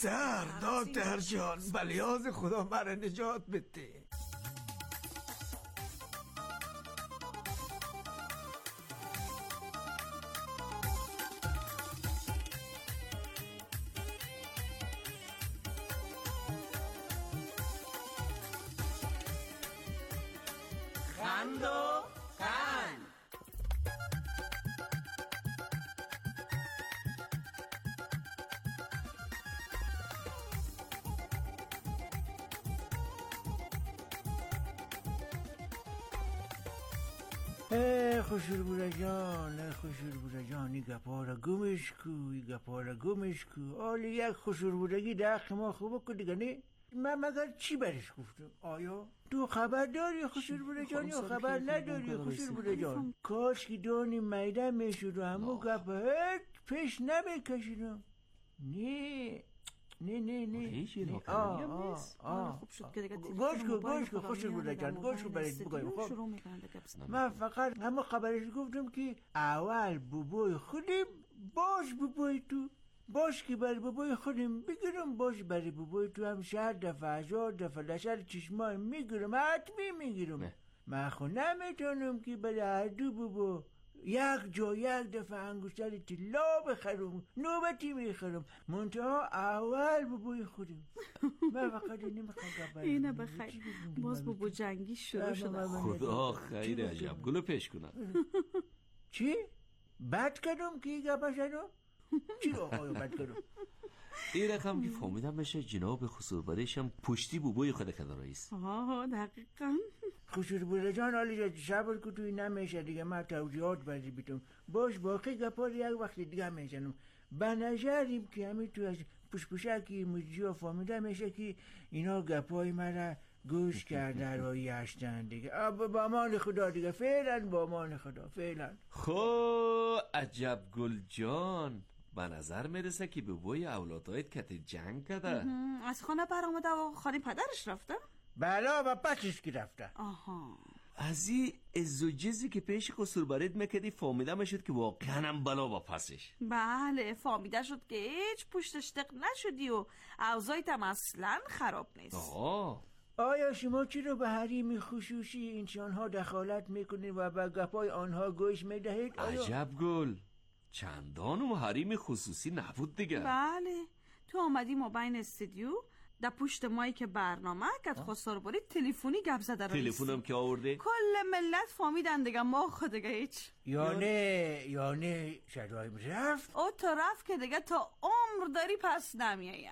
دکتر جان بلیاز خدا مرا نجات بده. خند و خند. خوشور بوده جان، خوشور بوده جان، ای گپارا گمش کو، ای گپارا گمش کو. آلی یک خوشور بودگی داخل ما خوبه که دیگه نه. من مگر چی برش گفتم؟ آیا تو خبر داری خوشور بوده جان یا خبر نداری خوشور بوده جان؟ کاش که دانی میدن میشود و همون گپ هیچ پیش نمیکشیدم. نه نه نه نه گوش کو خوشور بوده جان، گوش کو برایت بگویم. خب من فقط همه خبرش گفتم که اول بابای خودم باش بابای تو، باش که برای بابای خودم بگیرم، باش برای بابای تو هم شهر دفعه 1000 دفعه لشر چشمای میگیرم، حتمی میگیرم. من خود نمیتونم که برای هر دو بابا یک جا یک دفعه انگشتر طلا بخرم، نوبتی میخرم، منتها اول بابای خودم. من فقط نمیخوام گفت اینه بخیر. باز بابا جنگی شروع شده. خدا خیر، عجب گلو پیش کنم. چی؟ بد کردم که گفت شدم؟ چی آقای بد کردم؟ این رقم که فهمیدم بشه جناب خسروردش هم پشتی بابای خود کده رئیس. آها دقیقا. خسروردش جان حالی جا شبر که توی نمیشه دیگه، من توضیحات بازی بیتم باش باقی گپار یک وقت دیگه میشنم. به نظریم که همین تو از پشپشکی مجیو فهمیده میشه که اینا گپای مرا گوش کرده رایی هستن دیگه. با امان خدا دیگه، فعلا با امان خدا فعلا. خو عجب گل جان، به نظر میرسه که بابای اولادایت کت جنگ کرده. از خانه برآمده و خانه پدرش رفته؟ بلا و پسش که رفته. آها. از این ازوجزی که پیش خسروردت میکردی فهمیده میشد که واقعا هم بلا با پسش. بله فهمیده شد که هیچ پشتش دق نشدی و اوضاعت هم اصلا خراب نیست. آیا شما چرا به حریم خصوصی انسانها دخالت میکنید و به گپای آنها گوش میدهید؟ عجب گل، چندان و حریم خصوصی نبود دیگه. بله تو آمدی ما بین استودیو در پشت مایک برنامه که خسروردی تلفنی گپ زده رئیس. تلفنم که آورده؟ کل ملت فهمیدن دیگه، ما خود دیگه هیچ. یا نه شدایم رفت؟ او تو رفت که دیگه تا عمر داری پس نمیایم.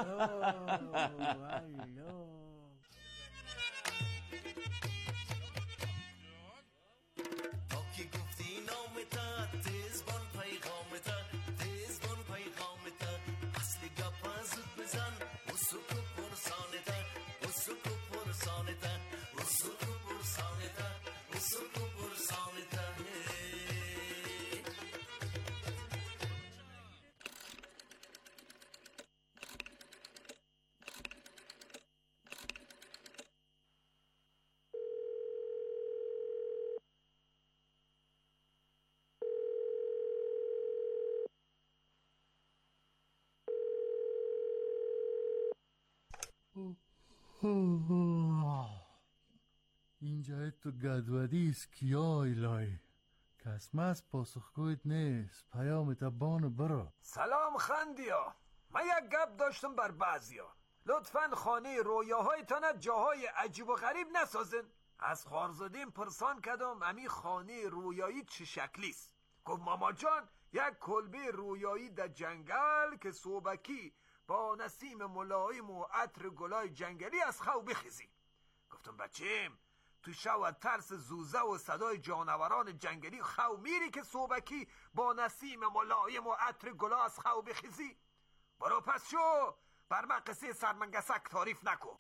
اینجا تو گدودیست کیا ایلای کسمس پاسخگویت نیست، پیامت بانو برو. سلام خندیا، من یک گپ داشتم بر بعضیا. لطفاً خانه رویاهایتان جاهای عجیب و غریب نسازن. از خارزادیم پرسان کردم امی خانه رویایی چه شکلیست. گفت ماما جان یک کلبه رویایی در جنگل که صوبکی با نسیم ملایم و عطر گلای جنگلی از خواب بخیزی. گفتم بچیم تو شو ترس زوزه و صدای جانوران جنگلی خو میری که صوبکی با نسیم ملایم و عطر گلا از خو بخیزی؟ برو پس شو، بر من قصه سرمنگسک تعریف نکن.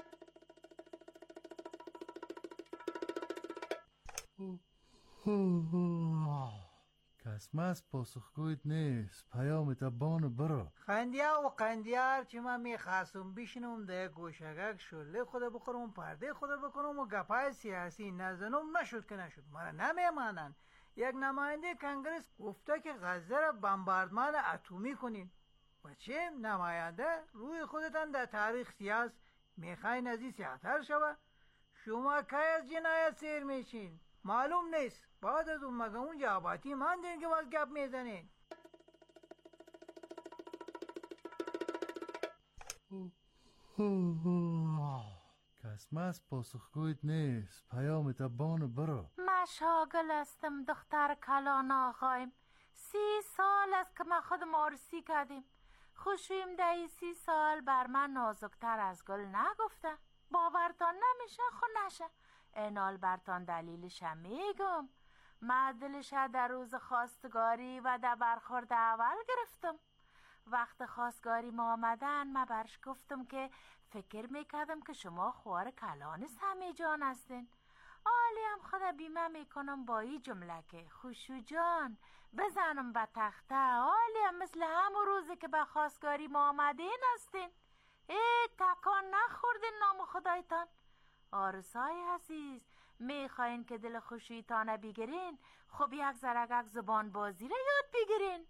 کسمس پاسخگویت نیست، پیامت بانو برو. خندیا و قندیار چی من میخواستم بشینم ده گوشگک شله خدا بخورم پرده خدا بکنم و گپای سیاسی نزنم، نشد که نشد. من نمیمانن. یک نماینده کنگرس گفته که غزه را بمباردمان اتمی کنین. بچه نماینده روی خودتان در تاریخ سیاس میخواین از این سیاه‌تر شوه؟ شما کی از جنایت سیر میشین؟ معلوم نیست. بعد از اون مگه اون جواباتی من دین که باز گپ میزنین. کس مس پاسخگویت نیست. پیامت بانو برو. من شاگل هستم دختر کلان آقایم. 30 سال است که من خود مارسی کردیم. خوشویم ده 30 سال بر من نازکتر از گل نگفته. باورتان نمیشه خو نشه. اینال برتان دلیلش میگم. من دلش در روز خواستگاری و در برخورد اول گرفتم. وقت خواستگاری ما آمدن من برش گفتم که فکر میکردم که شما خوار کلان سمی جان هستین. آلی هم خدا بیمه میکنم با این جمله که خوشو جان بزنم به تخته. آلی هم مثل همون روزی که به خواستگاری ما آمدین هستین. تکان نخوردین نام خدایتان. آرسای عزیز میخواین که دل خوشیتانه بگیرین، خب یک زرگک زبان بازی را یاد بگیرین.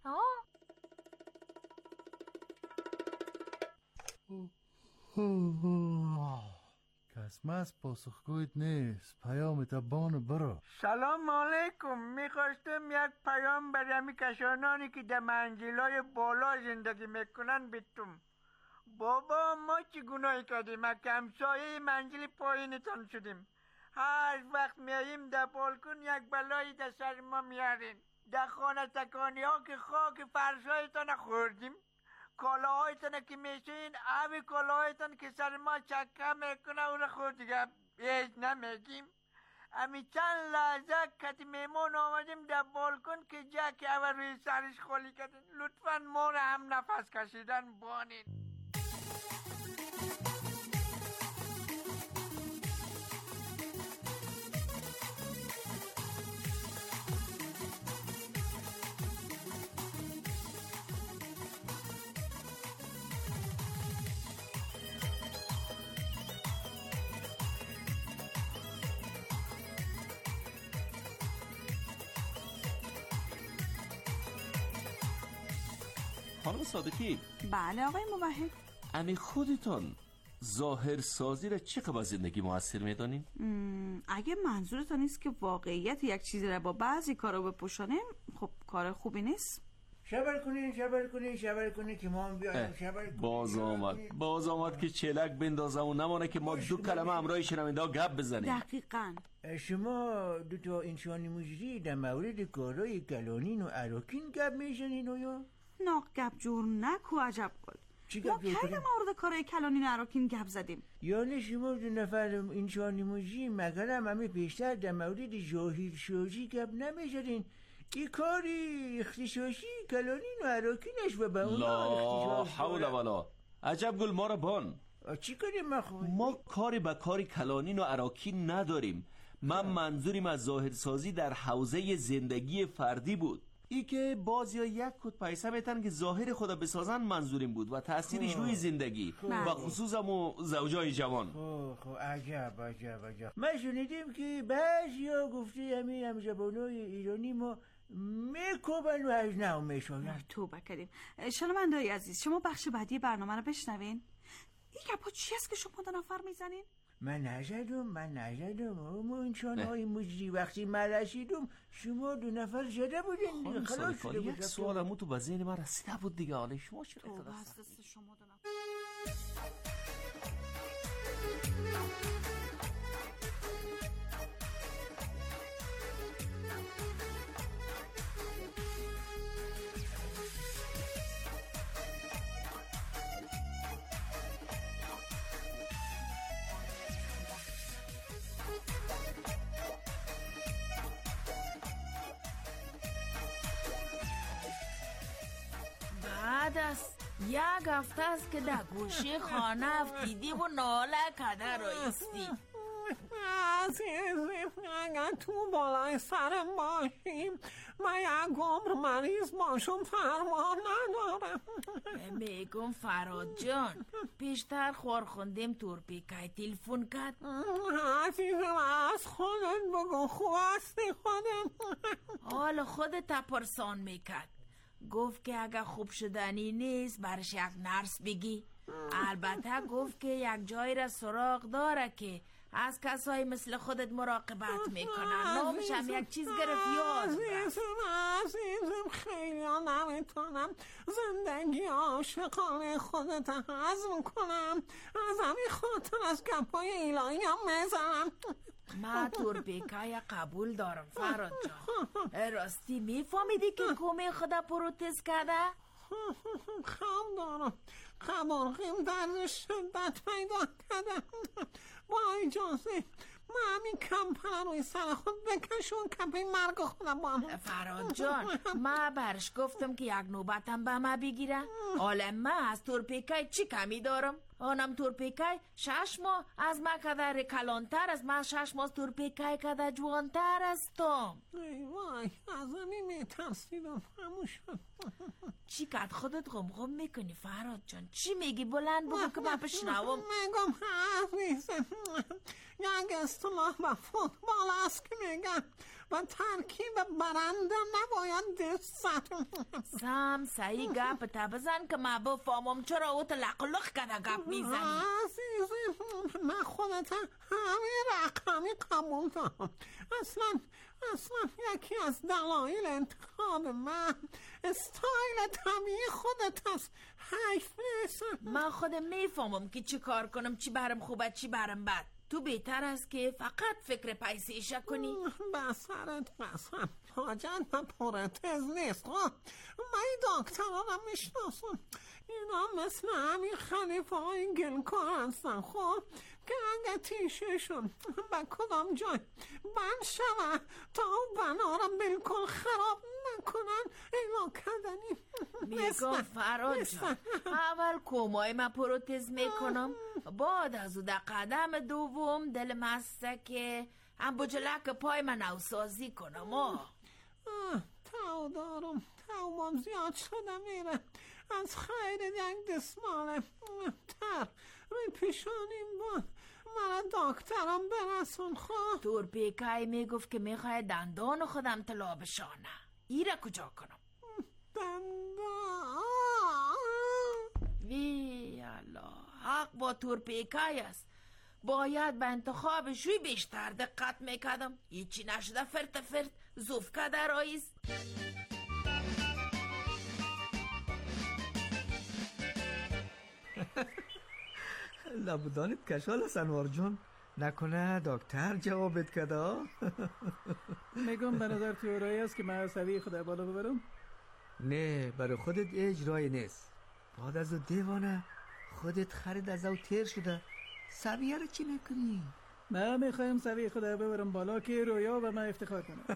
کس مس پاسخگویت نیست. پیامت بانو برو. سلام علیکم. میخواستم یک پیام برای کسانانی که در منزل‌های بالا زندگی میکنن بتم. بابا ما چی گناهی کردیم که همسایه منزل پایینتان شدیم؟ هر وقت میاییم در بالکن یک بلایی در سر ما میارین. در خانه تکانی ها که خاک فرشایتان خوردیم. کالاهایتان که میشین اوی کالاهایتان که سر ما چکه میکنه اون خود دیگه هیچ نمیگیم. امی چند لحظه کتی میمون آمدیم در بالکن که جک اول روی سرش خالی کردین. لطفا ما رو هم نفس کشیدن بانین. خانم صادقی. بله آقای موحد. امی خودتان ظاهر سازی را چه با زندگی موثر میدانین؟ اگه منظورتان نیست که واقعیت یک چیزی را با بعضی کارا بپوشانیم، خب کار خوبی نیست. شبر کنین که ما هم بیایم. باز آمد که چلک بندازم و نمانه که ما دو کلمه همراه شنونده گپ بزنیم. دقیقاً. شما دو تا انسانی مجری در مورد کارهای کلانین و اراکین گپ میزنین و یا؟ ناق گپ جور نکو عجب گل. ما کی در مورد کارهای کلانین و اراکین گپ زدیم؟ یعنی شما دو نفر انسانی مجری مگرم همه بیشتر در مورد ظاهر سازی گپ نمیزدین؟ این کاری اختصاصی کلانین و اراکینش و به اون لا حول ولا. عجب گل ما را بان. چی کنیم ما کاری به کاری کلانین و اراکین نداریم. من منظوریم از ظاهرسازی در حوزه زندگی فردی بود. ای که باز یا یک کت پیسه میتن که ظاهر خدا بسازن منظوریم بود و تأثیرش روی زندگی و خصوصا و زوجای جوان. خب عجب. ما شنیدیم که بعضی ها گفته هم زبانهای ایرانی ما میکوبن و از نو میشونن. توبه کردیم. شنونده‌های عزیز، شما بخش بعدی برنامه رو بشنوین. این گپا چی است که شما دو نفر میزنین؟ من نزدم. اما انسان‌های مجری وقتی من رسیدم شما دو نفر زده بودین. خلاص شده بود. یک سوالمو تو به ذهن من رسیده بود دیگه. حالا شما چرا دست شما دو نفر. بعد از یک هفته است که در گوشه خانه افتیدی و ناله کده رایستی. عزیزی اگر تو بالای سرم باشیم من یک عمر مریض باشم فرمان ندارم. میگم فراد جان پیشتر خورخوندیم تورپیکای تلفن کرد. عزیزم از خودت بگو خوب هستی خودم. حال خودت تپرسان میکرد. گفت که اگه خوب شدنی نیست برش یک نرس بگی. البته گفت که یک جایی را سراغ داره که از کسایی مثل خودت مراقبت میکنن. نامش هم یک چیز گرفت یاد. عزیزم خیلی نمی میتونم زندگی عاشقانه خودت هضم کنم. از همین خاطر از گپای ایلایی هم میزنم. من تورپیکای قبول دارم فراد جان. راستی میفهمیدی که کومه خدا پروتز کرده؟ خب دارم. قبارقیم در شدت پیدا کرده. با اجازه من همین کمپر روی سر خود بکشون کمپه مرگ خودم با هم. فراد جان من برش گفتم که یک نوبتم به من بگیره. حالا من از تورپیکای چی کمی دارم؟ آنم تورپیکای 6 ماه از من کده کلانتر از من 6 ماه تورپیکای کده جوانتر هستم. ای وای از همین میترسیدم. همون شد. چی کد خودت غم میکنی فراد جان؟ چی میگی؟ بلند بگو که من بشنوم. میگم حرف نیستم. یک اصطلاح به فوتبال است که میگن و ترکیب برنده نباید دست زد. سم سعی گپ تا بزن که من بفهمم چرا او تلقلق کده گپ میزنی. عزیزی من خودت همین رقمی قبول دارم. اصلا یکی از دلایل انتخاب من استایل طبیعی خودت است. حیف نیست. من خودم میفهمم که چی کار کنم، چی برم خوبه چی برم بد. تو بهتر است که فقط فکر پیسیشه کنی. بسرت قسم حاجت به پرتز نیست. من دکترانم میشناسم. اینا مثل همین خلیفه های گلکار هستن خب که اگه تیشهشون به کدام جای بند شود تا اون بنا را بالکل خراب نکنن اینا کدنی. میگم فراد جان اول کومای من پروتز میکنم، بعد از او در قدم دوم دل مسته که هم بجلک پای من نوسازی کنم. تاو دارم تاوم زیاد شده میره. از خیر یک دستمال تر روی پیشانیم بود من دکترم برسون. خب تورپیکای میگفت که میخواه دندان خودم طلا بشانه. ایره کجا کنم؟ دندان وی الله حق با تورپیکای است. باید به انتخاب شوی بیشتر دقت میکردم. هیچی نشده فرت زوفکه در آیست. لبودانت کشال است انوار جون. نکنه دکتر جوابت کده؟ میگم به نظر تو رای است که من سویه خود بالا ببرم؟ نه برای خودت اجرای نیست. بعد از دیوانه خودت خرید از او تیر شده. سویه رو چی میکنی؟ من میخوایم سویه خود ببرم بالا که رویا و من افتخار کنم.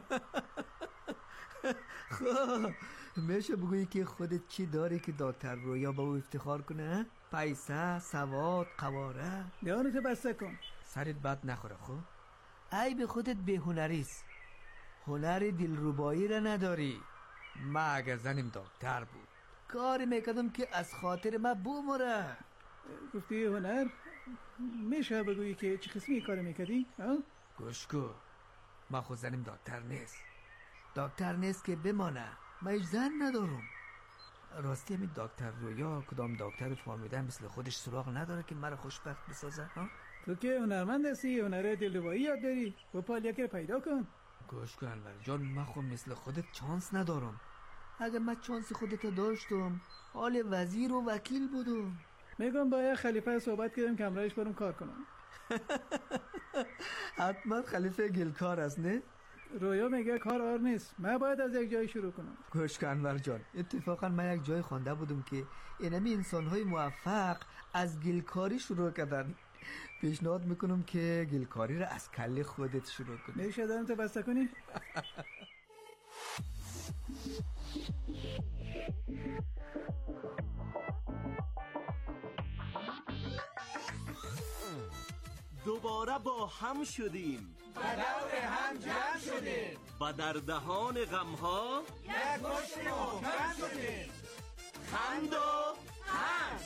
خب میشه بگویی که خودت چی داری که دکتر رویا با او افتخار کنه؟ پیسه، سواد، قواره؟ دهانتو بسته کن. سرت بد نخوره. خب ای به خودت به هنریست. هنر دلربایی را نداری. من اگر زنم دکتر بود کاری میکردم که از خاطر من بمره. گفتی هنر؟ میشه بگویی که چه قسمی کار میکردی؟ گوش کن من خود زنم دکتر نیست که بمانه. من هیچ زن ندارم. راستی همین دکتر رویا کدام دکتر فهمیده مثل خودش سراغ نداره که مرا خوشبخت بسازه؟ تو که هنرمند هستی هنر دلربایی یاد داری. بپال یکی رو پیدا کن. گوش کن انور جان من خود مثل خودت چانس ندارم. اگر من چانس خودت داشتم حال وزیر و وکیل بودم. میگم با یه خلیفه صحبت کردم که همراهش برم کار کنم. حتما خلیفه گلکار است نه؟ رویا میگه کار آر نیست. من باید از یک جای شروع کنم. گوش کن انور جان اتفاقا من یک جای خوانده بودم که اینمی انسان‌های موفق از گلکاری شروع کردن. پیشنهاد میکنم که گلکاری را از کله خودت شروع کنی. میشه دارم تو بسته کنی؟ دوباره با هم شدیم، و دور هم جمع شدیم، و در دهان غمها یک مشت محکم شدیم. خند و هم.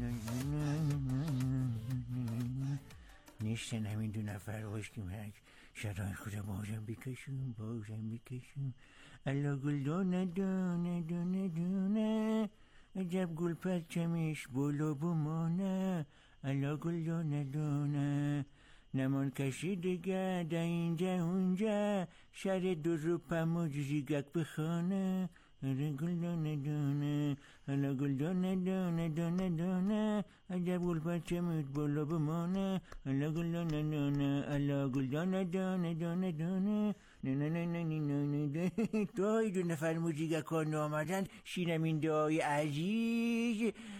نیستن همین دو نفر خوشگیم هک شرای خدا باشم بکشم الا گل دونه دونه دونه دونه عجب گل پرچمش بالا بمانه الا گل دونه دونه نمان کشی دیگه ده اینجا اونجا شر دو رو پموج ریگک بخانه الا گل دونه دونه الا گل دونه دونه دونه دونه عجب گل پرچمش بالا بمانه الا گل دونه دونه الا گل دونه دونه دونه دونه نه نه نه نه نه نه توی دو نفر موجیگکان آمدن شینم این دعای عزیز